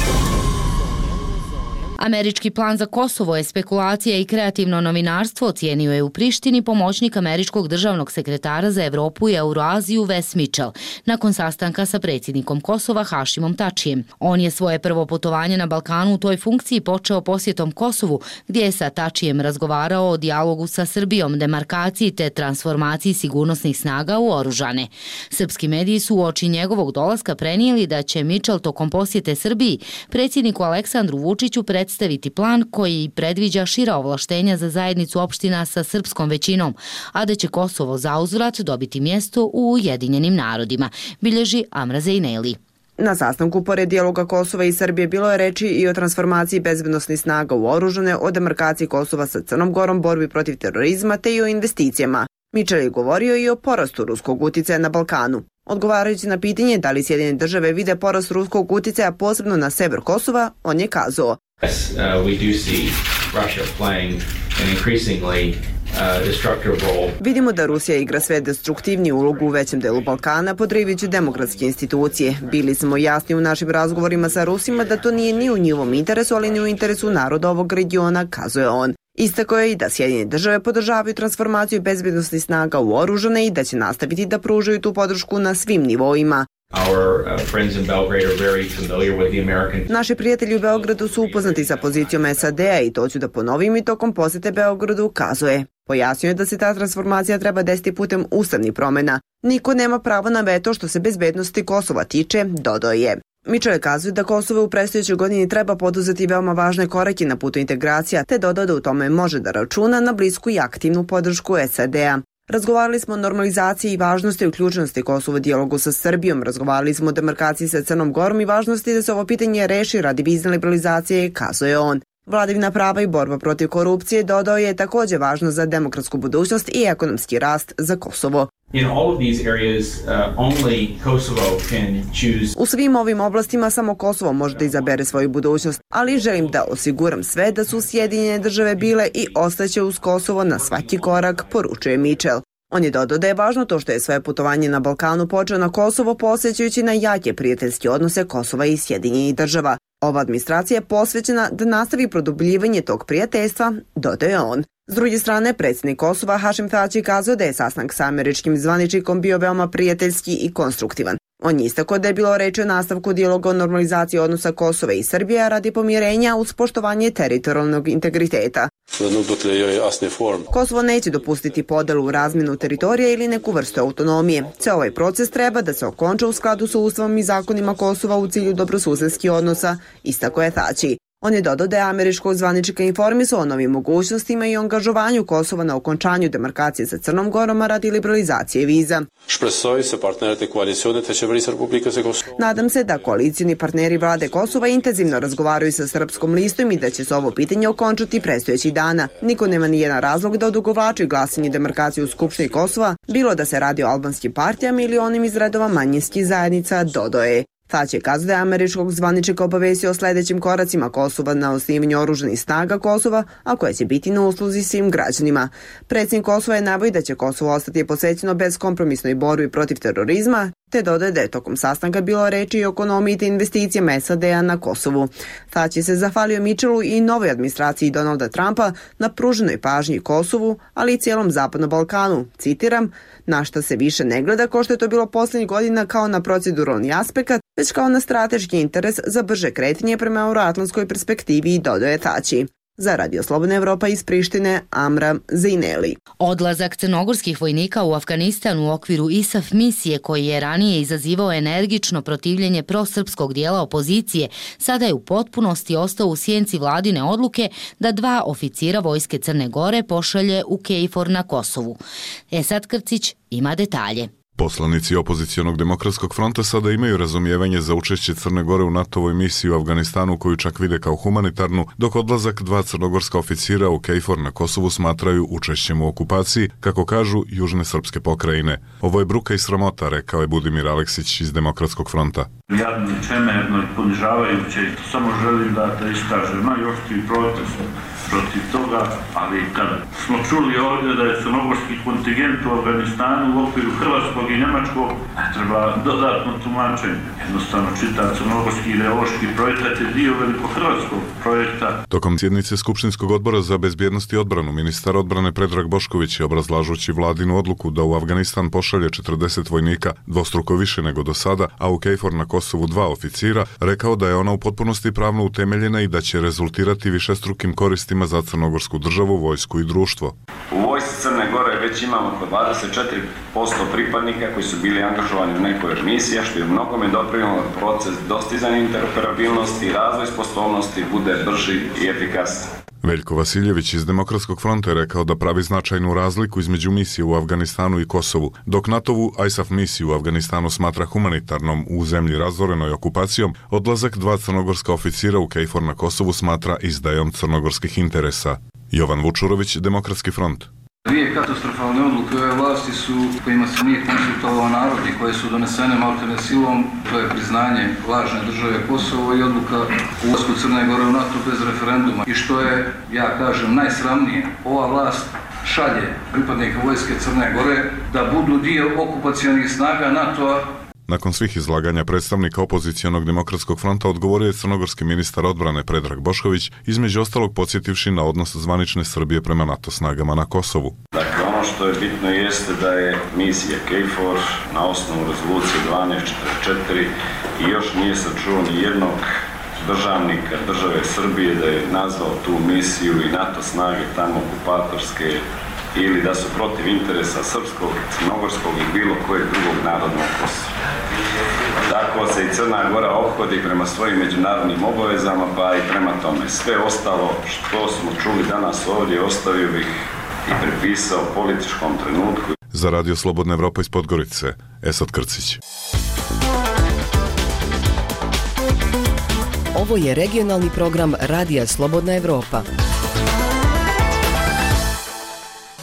Američki plan za Kosovo je spekulacija i kreativno novinarstvo, ocijenio je u Prištini pomoćnik američkog državnog sekretara za Evropu i Euroaziju Wes Mitchell nakon sastanka sa predsjednikom Kosova Hašimom Tačijem. On je svoje prvo putovanje na Balkanu u toj funkciji počeo posjetom Kosovu, gdje je sa Tačijem razgovarao o dijalogu sa Srbijom, demarkaciji te transformaciji sigurnosnih snaga u oružane. Srpski mediji su uoči njegovog dolaska prenijeli da će Mitchell tokom posjete Srbiji predsjedniku Aleksandru Vučiću predstaviti predstaviti plan koji predviđa šira ovlaštenja za zajednicu opština sa srpskom većinom, a da će Kosovo zauzvrat dobiti mjesto u Ujedinjenim narodima, bilježi Amra Zejneli. Na sastanku pored dijaloga Kosova i Srbije bilo je reči i o transformaciji bezbednosnih snaga u oružane, o demarkaciji Kosova sa Crnom Gorom, borbi protiv terorizma te i o investicijama. Mitchell je govorio i o porastu ruskog uticaja na Balkanu. Odgovarajući na pitanje da li Sjedinjene države vide porast ruskog uticaja posebno na sever Kosova, on je kazao: Yes, uh, we do see Russia playing an increasingly uh, destructive role. Vidimo da Rusija igra sve destruktivniju ulogu u većem delu Balkana, podrivajući demokratske institucije. Bili smo jasni u našim razgovorima sa Rusima da to nije ni u njihovom interesu, ali ni u interesu naroda ovog regiona, kazuje on. Istako je i da Sjedinjene države podržavaju transformaciju bezbednosnih snaga u oružane i da će nastaviti da pružaju tu podršku na svim nivoima. Our uh, friends in Belgrade are very familiar with the American... Naši prijatelji u Beogradu su upoznati sa pozicijom S A D-a i to ću da ponovim i tokom posjete Beogradu, kazuje. Pojasnio je da se ta transformacija treba desiti putem ustavnih promjena. Niko nema pravo na veto što se bezbednosti Kosova tiče, dodao je. Mitchell kazuje da Kosovo u predstojećoj godini treba poduzeti veoma važne korake na putu integracija, te dodao da u tome može da računa na blisku i aktivnu podršku S A D-a. Razgovarali smo o normalizaciji i važnosti uključenosti Kosova u dijalogu sa Srbijom, razgovarali smo o demarkaciji sa Crnom Gorom i važnosti da se ovo pitanje reši radi vizne liberalizacije, kazuje on. Vladavina prava i borba protiv korupcije, dodao je, također važno za demokratsku budućnost i ekonomski rast za Kosovo. In all of these areas, uh, only Kosovo can choose. U svim ovim oblastima samo Kosovo može da izabere svoju budućnost, ali želim da osiguram sve da su Sjedinjene države bile i ostaće uz Kosovo na svaki korak, poručuje Mitchell. On je dodao da je važno to što je svoje putovanje na Balkanu počeo na Kosovo posjećujući na jake prijateljske odnose Kosova i Sjedinjenih država. Ova administracija je posvećena da nastavi produbljivanje tog prijateljstva, dodao je on. S druge strane, predsjednik Kosova Hašim Tači kazao da je sastanak sa američkim zvaničnikom bio veoma prijateljski i konstruktivan. On je istakao da je bilo reči o nastavku dijaloga o normalizaciji odnosa Kosova i Srbije radi pomirenja uz poštovanje teritorijalnog integriteta. Kosovo neće dopustiti podelu u razmjenu teritorija ili neku vrstu autonomije. Ceo ovaj proces treba da se okonča u skladu sa ustavom i zakonima Kosova u cilju dobrosusedskih odnosa, istakao je Tači. On je dodao da je američkog zvaničnika informisao o novim mogućnostima i angažovanju Kosova na okončanju demarkacije sa Crnom Gorom radi liberalizacije viza. Nadam se da koalicijni partneri vlade Kosova intenzivno razgovaraju sa Srpskom listom i da će se ovo pitanje okončati predstojećih dana. Niko nema nijedan razlog da odugovlači glasanje demarkacije u Skupštini Kosova, bilo da se radi o albanskim partijama ili onim iz redova manjinskih zajednica, dodao je. Tač je kazao da je američkog zvaničnika obavestio o sledećim koracima Kosova na osnivanju oružanih snaga Kosova, a koje će biti na usluzi svim građanima. Predsjednik Kosova je naveo da će Kosovo ostati posvećeno bezkompromisnoj borbi protiv terorizma, te dodaje da je tokom sastanka bilo reči i o ekonomiji te investicijama S A D-a na Kosovu. Tač je se zahvalio Mitchellu i novoj administraciji Donalda Trumpa na pruženoj pažnji Kosovu, ali i cijelom Zapadnom Balkanu. Citiram, na šta se više ne gleda kao što je to bilo posljednjih godina kao na proceduralni aspekt, već kao na strateški interes za brže kretanje prema euroatlantskoj perspektivi, dodaje Tači. Za Radio Slobodna Evropa iz Prištine, Amram Zejneli. Odlazak crnogorskih vojnika u Afganistan u okviru I S A F misije, koji je ranije izazivao energično protivljenje prosrpskog dijela opozicije, sada je u potpunosti ostao u sjenci vladine odluke da dva oficira vojske Crne Gore pošalje u KFOR na Kosovu. Esad Krcić ima detalje. Poslanici opozicionog demokratskog fronta sada imaju razumijevanje za učešće Crne Gore u NATO-voj misiji u Afganistanu, koju čak vide kao humanitarnu, dok odlazak dva crnogorska oficira u KFOR na Kosovu smatraju učešćem u okupaciji, kako kažu južne srpske pokrajine. Ovo je bruka i sramota, rekao je Budimir Aleksić iz Demokratskog fronta. Jadno i čemerno i ponižavajuće, samo želim da, da iskažem najoštriji protest protiv toga, ali kad smo čuli ovdje da je crnogorski kontingent u Afganistanu u okviru hrvatskog i njemačkog, ne treba dodatno tumačenje. Jednostavno čita crnogorski ideološki projekat je dio velikohrvatskog projekta. Tokom sjednice Skupštinskog odbora za bezbjednost i odbranu, ministar odbrane Predrag Bošković je, obrazlažući vladinu odluku da u Afganistan pošalje četrdeset vojnika, dvostruko više nego do sada, a u KFOR na Kosovu dva oficira, rekao da je ona u potpunosti pravno utemeljena i da će rezultirati višestrukim koristima za crnogorsku državu, vojsku i društvo. U vojsci Crne Gore već imamo oko dvadeset četiri posto pripadnika koji su bili angažovani u nekoj od misija, što je mnogome doprinijelo proces dostizanja interoperabilnosti i razvoj sposobnosti bude brži i efikasan. Veljko Vasiljević iz Demokratskog fronta je rekao da pravi značajnu razliku između misije u Afganistanu i Kosovu, dok NATO-vu I S A F misiju u Afganistanu smatra humanitarnom u zemlji razorenoj okupacijom, odlazak dva crnogorska oficira u KFOR na Kosovu smatra izdajom crnogorskih interesa. Jovan Vučurović, Demokratski front. Dvije katastrofalne odluke ove vlasti su kojima se nije konsultovao narod i koje su donesene maltene silom, to je priznanje lažne države Kosovo i odluka u ulasku Crne Gore u NATO bez referenduma. I što je, ja kažem, najsramnije, ova vlast šalje pripadnike vojske Crne Gore da budu dio okupacionih snaga NATO-a. Nakon svih izlaganja predstavnika opozicionog demokratskog fronta odgovorio je crnogorski ministar odbrane Predrag Bošković, između ostalog podsjetivši na odnos zvanične Srbije prema NATO snagama na Kosovu. Dakle, ono što je bitno jeste da je misija KFOR na osnovu rezolucije dvanaest četrdeset četiri i još nije se čuo ni jednog državnika države Srbije da je nazvao tu misiju i NATO snage tamo okupatorske ili da su protiv interesa srpskog, crnogorskog i bilo kojeg drugog narodnog Kosova. Tako se i Crna Gora ophodi prema svojim međunarodnim obavezama, pa i prema tome. Sve ostalo što smo čuli danas ovdje ostavio bih i prepisao političkom trenutku. Za Radio Slobodna Evropa iz Podgorice, Esad Krcić. Ovo je regionalni program Radija Slobodna Evropa.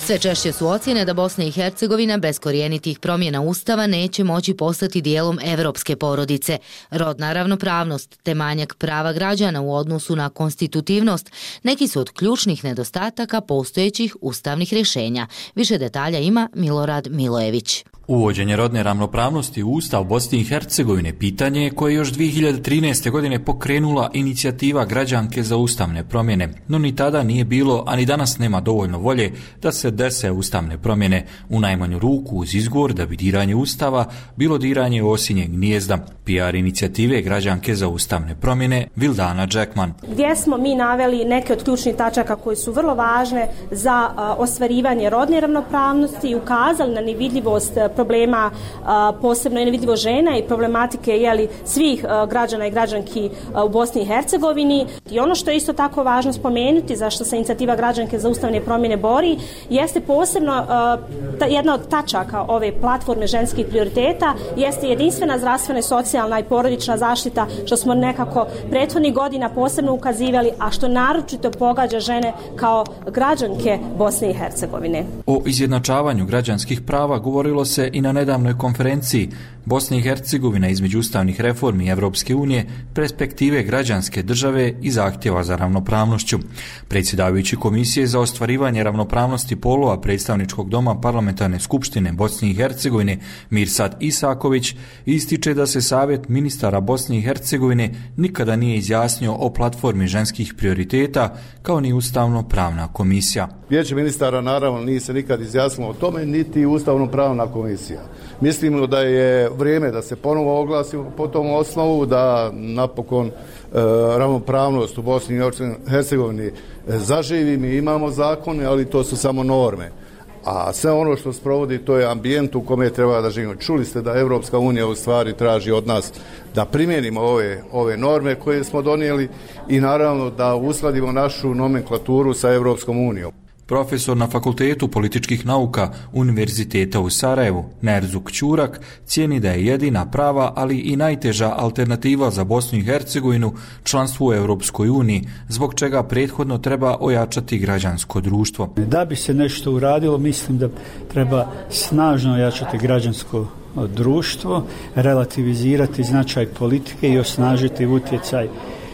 Sve češće su ocjene da Bosna i Hercegovina bez korijenitih promjena Ustava neće moći postati dijelom evropske porodice. Rodna ravnopravnost te manjak prava građana u odnosu na konstitutivnost neki su od ključnih nedostataka postojećih ustavnih rješenja. Više detalja ima Milorad Milojević. Uvođenje rodne ravnopravnosti u Ustav Bosne i Hercegovine pitanje je koje još dvije hiljade trinaeste. godine pokrenula inicijativa građanke za ustavne promjene, no ni tada nije bilo, a ni danas nema dovoljno volje da se dese ustavne promjene, u najmanju ruku uz izgovor da bi diranje Ustava bilo diranje osinjeg gnijezda. P R inicijative građanke za ustavne promjene Vildana Džekman. Gdje smo mi naveli neke od ključnih tačaka koje su vrlo važne za a, ostvarivanje rodne ravnopravnosti i ukazali na nevidljivost problema, posebno je nevidljivo žena i problematike jeli, svih građana i građanki u Bosni i Hercegovini. I ono što je isto tako važno spomenuti, zašto se inicijativa građanke za ustavne promjene bori, jeste posebno ta, jedna od tačaka ove platforme ženskih prioriteta, jeste jedinstvena zdravstvena, socijalna i porodična zaštita, što smo nekako prethodnih godina posebno ukazivali, a što naročito pogađa žene kao građanke Bosne i Hercegovine. O izjednačavanju građanskih prava govorilo se i na nedavnoj konferenciji Bosna i Hercegovina između ustavnih reformi Evropske unije, perspektive građanske države i zahtjeva za ravnopravnošću. Predsjedavajući Komisije za ostvarivanje ravnopravnosti polova Predstavničkog doma Parlamentarne skupštine Bosne i Hercegovine Mirsad Isaković ističe da se Savjet ministara Bosne i Hercegovine nikada nije izjasnio o platformi ženskih prioriteta kao ni Ustavno-pravna komisija. Vijeće ministara naravno nije se nikad izjasnilo o tome, niti Ustavno-pravna komisija. Mislimo da je vrijeme da se ponovo oglasimo po tom osnovu, da napokon e, ravnopravnost u Bosni i Hercegovini zaživi. Mi imamo zakone, ali to su samo norme. A sve ono što sprovodi, to je ambijent u kome treba da živimo. Čuli ste da Evropska unija u stvari traži od nas da primijenimo ove, ove norme koje smo donijeli i naravno da uskladimo našu nomenklaturu sa Evropskom unijom. Profesor na Fakultetu političkih nauka Univerziteta u Sarajevu, Nerzuk Ćurak, cijeni da je jedina prava, ali i najteža alternativa za Bosnu i Hercegovinu članstvo u Europskoj uniji, zbog čega prethodno treba ojačati građansko društvo. Da bi se nešto uradilo, mislim da treba snažno ojačati građansko društvo, relativizirati značaj politike i osnažiti utjecaj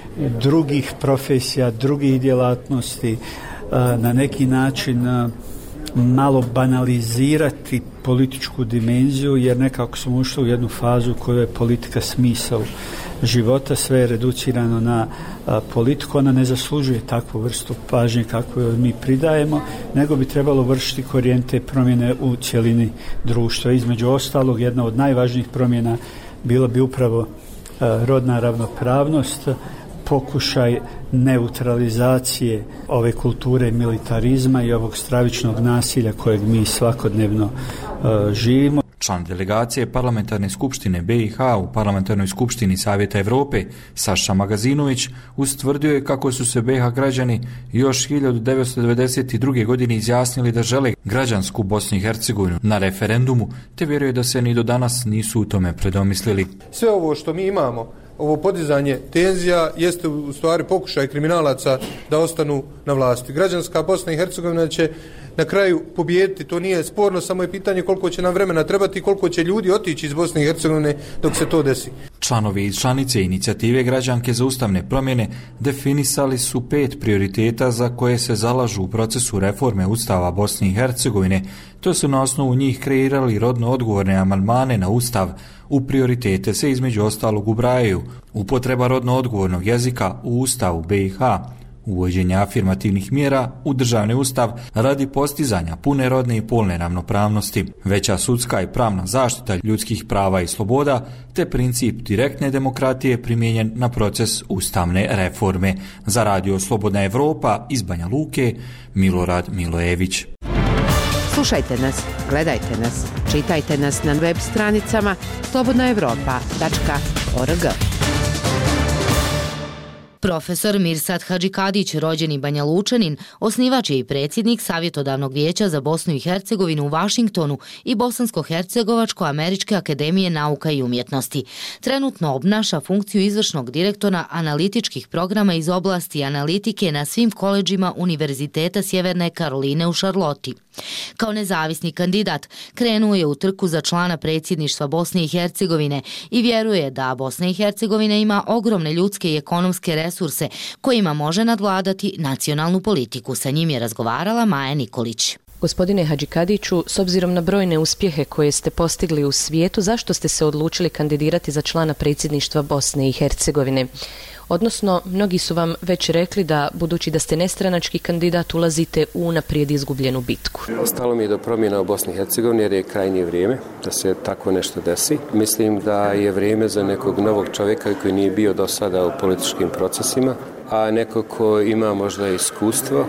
drugih profesija, drugih djelatnosti, na neki način malo banalizirati političku dimenziju, jer nekako smo ušli u jednu fazu u kojoj je politika smisao života, sve je reducirano na politiku, ona ne zaslužuje takvu vrstu pažnje kakvu mi pridajemo, nego bi trebalo vršiti korijente promjene u cjelini društva. Između ostalog, jedna od najvažnijih promjena bila bi upravo rodna ravnopravnost, pokušaj neutralizacije ove kulture militarizma i ovog stravičnog nasilja kojeg mi svakodnevno uh, živimo. Član delegacije Parlamentarne skupštine B i H u Parlamentarnoj skupštini Savjeta Evrope, Saša Magazinović, ustvrdio je kako su se B i H građani još hiljadu devetsto devedeset druge. godine izjasnili da žele građansku Bosnu i Hercegovinu na referendumu, te vjeruje da se ni do danas nisu u tome predomislili. Sve ovo što mi imamo, ovo podizanje tenzija, jeste u stvari pokušaj kriminalaca da ostanu na vlasti. Građanska Bosna i Hercegovina će na kraju pobijediti, to nije sporno, samo je pitanje koliko će nam vremena trebati i koliko će ljudi otići iz Bosne i Hercegovine dok se to desi. Članovi i članice inicijative građanke za ustavne promjene definisali su pet prioriteta za koje se zalažu u procesu reforme Ustava Bosne i Hercegovine. To su na osnovu njih kreirali rodno odgovorne amandmane na Ustav. U prioritete se između ostalog ubrajaju upotreba rodno odgovornog jezika u Ustavu B i H, uvođenje afirmativnih mjera u državni ustav radi postizanja pune rodne i polne ravnopravnosti, veća sudska i pravna zaštita ljudskih prava i sloboda, te princip direktne demokratije primijenjen na proces ustavne reforme. Za Radio Slobodna Evropa iz Banja Luke, Milorad Milojević. Slušajte nas, gledajte nas, čitajte nas na web stranicama slobodna evropa tačka org. Profesor Mirsad Hadžikadić, rođeni Banja Lučanin, osnivač je i predsjednik Savjetodavnog vijeća za Bosnu i Hercegovinu u Vašingtonu i Bosansko-hercegovačko-američke akademije nauka i umjetnosti. Trenutno obnaša funkciju izvršnog direktora analitičkih programa iz oblasti analitike na svim koledžima Univerziteta Sjeverne Karoline u Šarloti. Kao nezavisni kandidat krenuo je u trku za člana predsjedništva Bosne i Hercegovine i vjeruje da Bosna i Hercegovina ima ogromne ljudske i ekonomske resurse kojima može nadvladati nacionalnu politiku. Sa njim je razgovarala Maja Nikolić. Gospodine Hadžikadiću, s obzirom na brojne uspjehe koje ste postigli u svijetu, zašto ste se odlučili kandidirati za člana predsjedništva Bosne i Hercegovine? Odnosno, mnogi su vam već rekli da, budući da ste nestranački kandidat, ulazite u unaprijed izgubljenu bitku. Stalo mi je do promjena u Bosni i Hercegovini jer je krajnje vrijeme da se tako nešto desi. Mislim da je vrijeme za nekog novog čovjeka koji nije bio do sada u političkim procesima, a neko ko ima možda iskustvo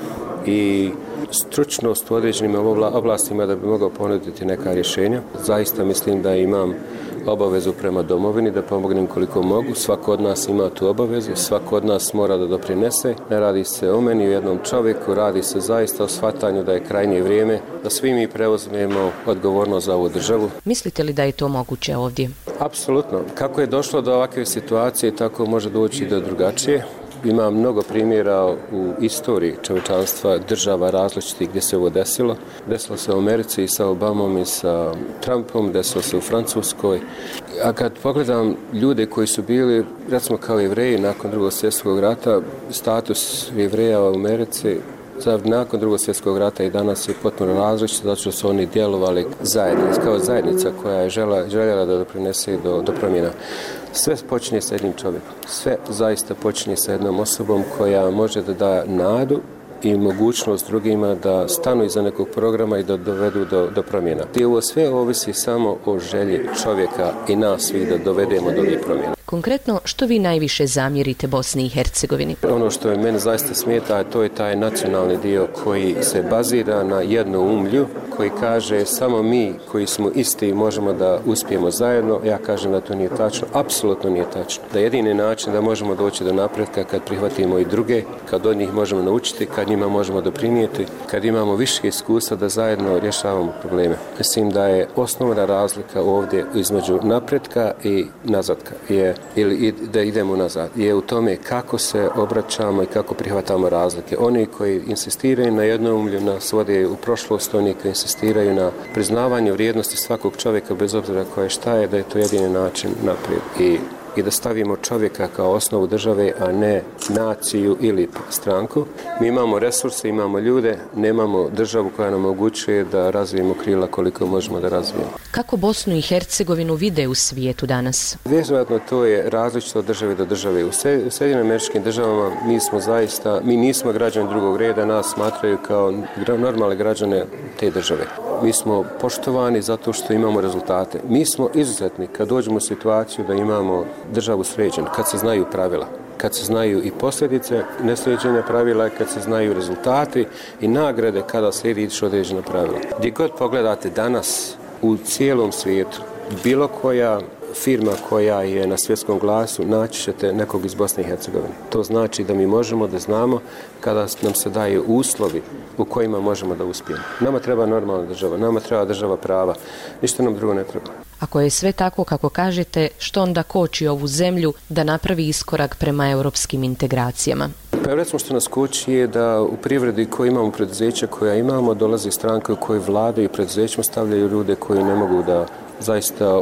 i stručnost u određenim oblastima da bi mogao ponuditi neka rješenja. Zaista mislim da imam obavezu prema domovini, da pomognem koliko mogu. Svako od nas ima tu obavezu, svako od nas mora da doprinese. Ne radi se o meni, o jednom čovjeku, radi se zaista o shvatanju da je krajnje vrijeme da svi mi preuzmemo odgovornost za ovu državu. Mislite li da je to moguće ovdje? Apsolutno. Kako je došlo do ovakve situacije, tako može doći do drugačije. Ima mnogo primjera u istoriji čovječanstva, država različitih gdje se ovo desilo. Desilo se u Americi i sa Obamom i sa Trumpom, desilo se u Francuskoj. A kad pogledam ljude koji su bili, recimo kao Jevreji nakon drugog svjetskog rata, status Jevreja u Americi nakon drugog svjetskog rata i danas je potpuno različit, zato što su oni djelovali zajednic, kao zajednica koja je žela, željela da doprinese do, do promjena. Sve počinje sa jednim čovjekom. Sve zaista počinje sa jednom osobom koja može da da nadu i mogućnost drugima da stanu iza nekog programa i da dovedu do, do promjena. I ovo sve ovisi samo o želji čovjeka i nas svih da dovedemo do ovih promjena. Konkretno, što vi najviše zamjerite Bosni i Hercegovini? Ono što je mene zaista smeta, to je taj nacionalni dio koji se bazira na jednoumlju, koji kaže samo mi koji smo isti možemo da uspijemo zajedno. Ja kažem da to nije tačno, apsolutno nije tačno. Da jedini način da možemo doći do napretka kad prihvatimo i druge, kad od njih možemo naučiti, kad njima možemo doprinijeti, kad imamo više iskustva da zajedno rješavamo probleme. Mislim da je osnovna razlika ovdje između napretka i nazadka je ili da idemo nazad, je u tome kako se obraćamo i kako prihvatamo razlike. Oni koji insistiraju na jednoumlju nas vode u prošlost, oni koji insistiraju na priznavanju vrijednosti svakog čovjeka bez obzira koje šta je, da je to jedini način naprijed. I i da stavimo čovjeka kao osnovu države, a ne naciju ili stranku. Mi imamo resurse, imamo ljude, nemamo državu koja nam omogućuje da razvijemo krila koliko možemo da razvijemo. Kako Bosnu i Hercegovinu vide u svijetu danas? Vjerojatno to je različito od države do države. U Sjedinjenim Američkim državama mi smo zaista, mi nismo građani drugog reda, nas smatraju kao normalne građane te države. Mi smo poštovani zato što imamo rezultate. Mi smo izuzetni kad dođemo u situaciju da imamo državu sređenu, kad se znaju pravila, kad se znaju i posljedice nesređenja pravila, kad se znaju rezultati i nagrade kada slijedi određena pravila. Gdje god pogledate danas u cijelom svijetu, bilo koja firma koja je na svjetskom glasu, naći ćete nekog iz Bosne i Hercegovine. To znači da mi možemo da znamo kada nam se daje uslovi u kojima možemo da uspijemo. Nama treba normalna država, nama treba država prava, ništa nam drugo ne treba. Ako je sve tako kako kažete, što onda koči ovu zemlju da napravi iskorak prema europskim integracijama? Pa recimo što nas koči je da u privredi koji imamo preduzeća koja imamo, dolaze stranke u koje vlade i preduzećima stavljaju ljude koji ne mogu da zaista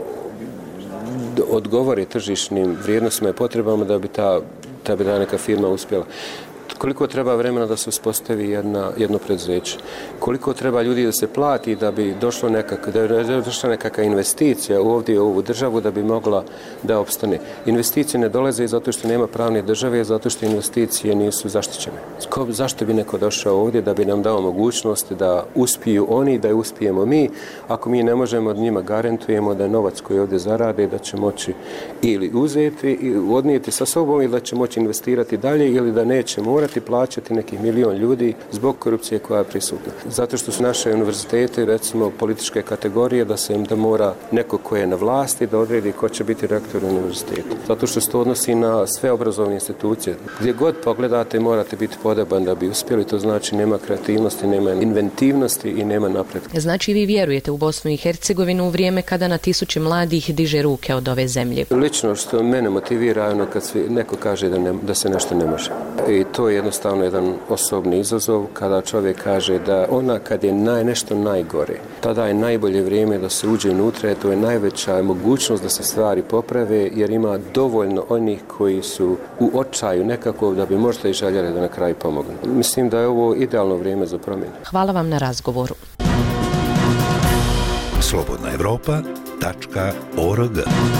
odgovore tržišnim vrijednostima i potrebama da bi ta, da bi ta neka firma uspjela. Koliko treba vremena da se uspostavi jedna, jedno preduzeće? Koliko treba ljudi da se plati da bi došlo nekak, da je došla nekakva investicija ovdje u ovu državu da bi mogla da opstane? Investicije ne dolaze zato što nema pravne države, zato što investicije nisu zaštićene. Ko, zašto bi neko došao ovdje da bi nam dao mogućnost da uspiju oni, da uspijemo mi, ako mi ne možemo od njima garantujemo da novac koji ovdje zarade da će moći ili uzeti i odnijeti sa sobom ili da će moći investirati dalje ili da neće morati morati plaćati nekih milion ljudi zbog korupcije koja je prisutna. Zato što su naše univerzitete, recimo političke kategorije, da se im da mora neko ko je na vlasti da odredi ko će biti rektor univerziteta. Zato što se to odnosi na sve obrazovne institucije. Gdje god pogledate morate biti podoban da bi uspjeli, to znači nema kreativnosti, nema inventivnosti i nema napretka. Znači vi vjerujete u Bosnu i Hercegovinu u vrijeme kada na tisuće mladih diže ruke od ove zemlje? Lično što mene motivira ono kad svi, neko kaže da, ne, da se nešto ne može. I to je jednostavno jedan osobni izazov kada čovjek kaže da ona kad je naj, nešto najgore, tada je najbolje vrijeme da se uđe unutra, to je najveća mogućnost da se stvari poprave jer ima dovoljno onih koji su u očaju nekako da bi možda i željeli da na kraju pomognu. Mislim da je ovo idealno vrijeme za promjenu. Hvala vam na razgovoru. slobodna evropa tačka org.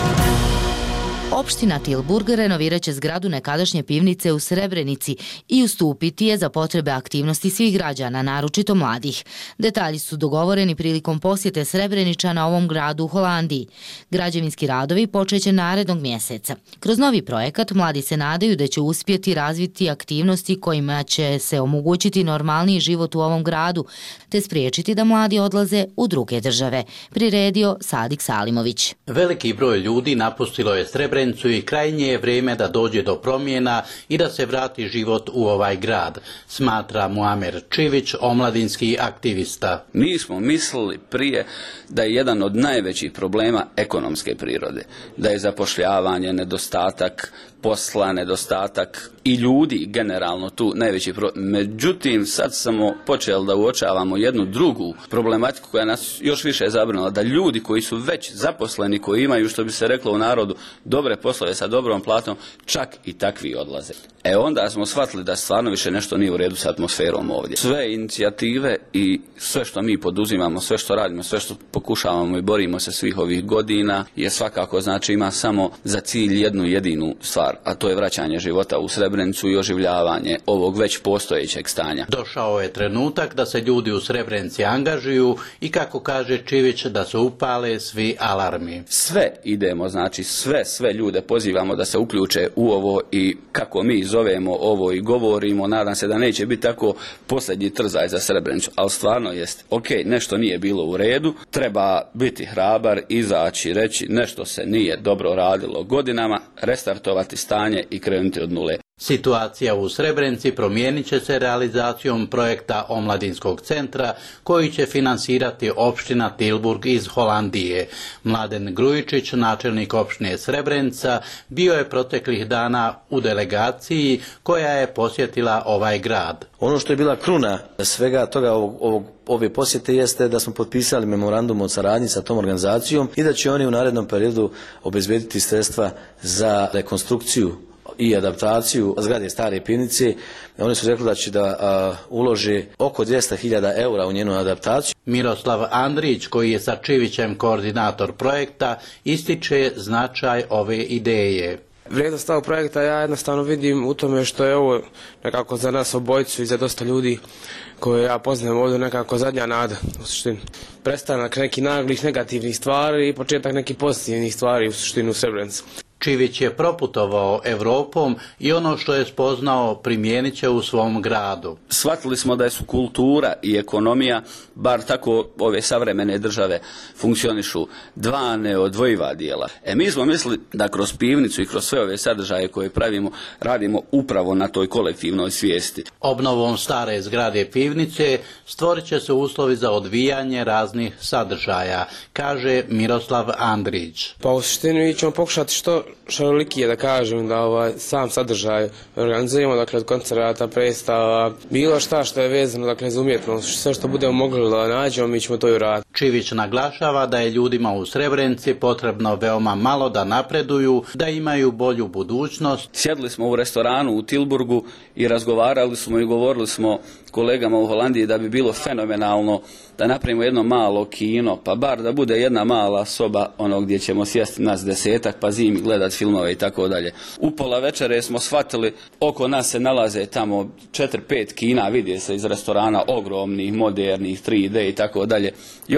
Opština Tilburg renovirat će zgradu nekadašnje pivnice u Srebrenici i ustupiti je za potrebe aktivnosti svih građana, naročito mladih. Detalji su dogovoreni prilikom posjete Srebreničana ovom gradu u Holandiji. Građevinski radovi počeće narednog mjeseca. Kroz novi projekat mladi se nadaju da će uspjeti razviti aktivnosti kojima će se omogućiti normalniji život u ovom gradu, te spriječiti da mladi odlaze u druge države. Priredio Sadik Salimović. Veliki broj ljudi napustilo je Srebrenicu i krajnje je vrijeme da dođe do promjena i da se vrati život u ovaj grad, smatra Muamer Čivić, omladinski aktivista. Mi smo mislili prije da je jedan od najvećih problema ekonomske prirode, da je zapošljavanje, nedostatak posla, nedostatak i ljudi generalno tu najveći problem. Međutim, sad smo počeli da uočavamo jednu drugu problematiku koja nas još više zabrinula, da ljudi koji su već zaposleni, koji imaju, što bi se reklo u narodu, dobre poslove sa dobrom platom, čak i takvi odlaze. E onda smo shvatili da stvarno više nešto nije u redu s atmosferom ovdje. Sve inicijative i sve što mi poduzimamo, sve što radimo, sve što pokušavamo i borimo se svih ovih godina je svakako, znači, ima samo za cilj jednu jedinu stvar, a to je vraćanje života u Srebrenicu i oživljavanje ovog već postojećeg stanja. Došao je trenutak da se ljudi u Srebrenici angažuju i, kako kaže Čivić, da se upale svi alarmi. Sve idemo, znači sve, sve ljude pozivamo da se uključe u ovo i kako mi zovemo ovo i govorimo, nadam se da neće biti tako posljednji trzaj za Srebrenicu, ali stvarno jest, ok, nešto nije bilo u redu, treba biti hrabar, izaći, reći nešto se nije dobro radilo godinama, restartovati stanje i krenuti od nule. Situacija u Srebrenici promijenit će se realizacijom projekta Omladinskog centra koji će finansirati opština Tilburg iz Holandije. Mladen Grujičić, načelnik opštine Srebrenica, bio je proteklih dana u delegaciji koja je posjetila ovaj grad. Ono što je bila kruna svega toga ovog, ovog ove posjete jeste da smo potpisali memorandum o saradnji sa tom organizacijom i da će oni u narednom periodu obezbediti sredstva za rekonstrukciju i adaptaciju zgrade stare pivnice. Oni su rekli da će da a, ulože oko dvjesto hiljada eura u njenu adaptaciju. Miroslav Andrić, koji je sa Čivićem koordinator projekta, ističe značaj ove ideje. Vrijednost ovog projekta ja jednostavno vidim u tome što je ovo nekako za nas obojicu i za dosta ljudi koje ja poznajem ovdje nekako zadnja nada u suštini. Prestanak nekih naglih negativnih stvari i početak nekih pozitivnih stvari u suštini u Srebrenici. Čivić je proputovao Evropom i ono što je spoznao primijenit će u svom gradu. Shvatili smo da su kultura i ekonomija, bar tako ove savremene države funkcionišu, dva neodvojiva dijela. E mi smo mislili da kroz pivnicu i kroz sve ove sadržaje koje pravimo, radimo upravo na toj kolektivnoj svijesti. Obnovom stare zgrade pivnice stvorit će se uslovi za odvijanje raznih sadržaja, kaže Miroslav Andrić. Pa u suštini ćemo pokušati što šaroliki je da kažem da ovaj, sam sadržaj organizujemo, dakle od koncerata, predstava, bilo šta što je vezano, dakle za umjetnost, sve što budemo mogli da nađemo, mi ćemo to i uraditi. Čivić naglašava da je ljudima u Srebrenici potrebno veoma malo da napreduju, da imaju bolju budućnost. Sjedli smo u restoranu u Tilburgu i razgovarali smo i govorili smo kolegama u Holandiji da bi bilo fenomenalno da napravimo jedno malo kino, pa bar da bude jedna mala soba ono gdje ćemo sjesti nas desetak pa zimi gledati filmove i tako dalje. U pola večere smo shvatili, oko nas se nalaze tamo četiri pet kina, vidi se iz restorana, ogromnih, modernih, tri D i tako dalje. I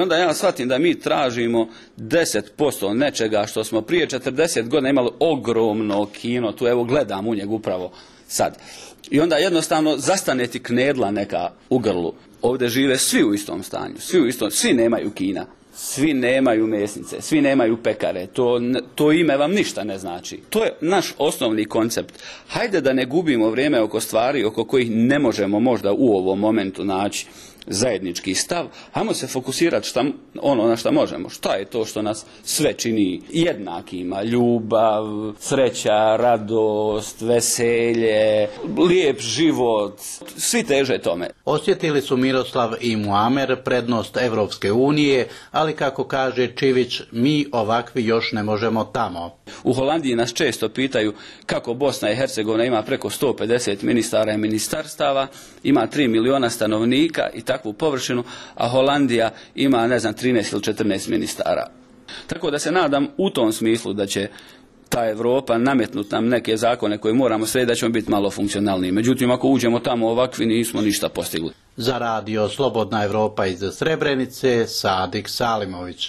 onda ja shvatim da mi tražimo deset posto nečega što smo prije četrdeset godina imali ogromno kino, tu evo gledam u njeg upravo sad. I onda jednostavno zastane ti knedla neka u grlu. Ovdje žive svi u istom stanju, svi u istom, svi nemaju kina, svi nemaju mesnice, svi nemaju pekare, to, to ime vam ništa ne znači. To je naš osnovni koncept. Hajde da ne gubimo vrijeme oko stvari oko kojih ne možemo možda u ovom momentu naći zajednički stav, hajmo se fokusirati šta, ono na šta možemo. Šta je to što nas sve čini jednakima? Ljubav, sreća, radost, veselje, lijep život, svi teže tome. Osjetili su Miroslav i Muamer prednost Evropske unije, ali kako kaže Čivić, mi ovakvi još ne možemo tamo. U Holandiji nas često pitaju kako Bosna i Hercegovina ima preko sto pedeset ministara i ministarstava, ima tri miliona stanovnika i takvu površinu, a Holandija ima, ne znam, trinaest ili četrnaest ministara. Tako da se nadam u tom smislu da će ta Evropa nametnuti nam neke zakone koje moramo srediti, da ćemo biti malo funkcionalniji. Međutim, ako uđemo tamo ovakvi, nismo ništa postigli. Za radio Slobodna Evropa iz Srebrenice, Sadik Salimović.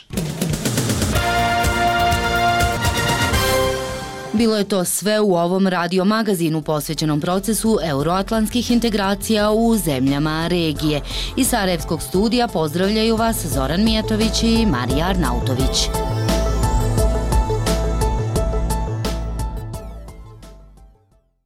Bilo je to sve u ovom radio magazinu posvećenom procesu euroatlantskih integracija u zemljama regije. Iz Sarajevskog studija pozdravljaju vas Zoran Mijatović i Marija Arnautović.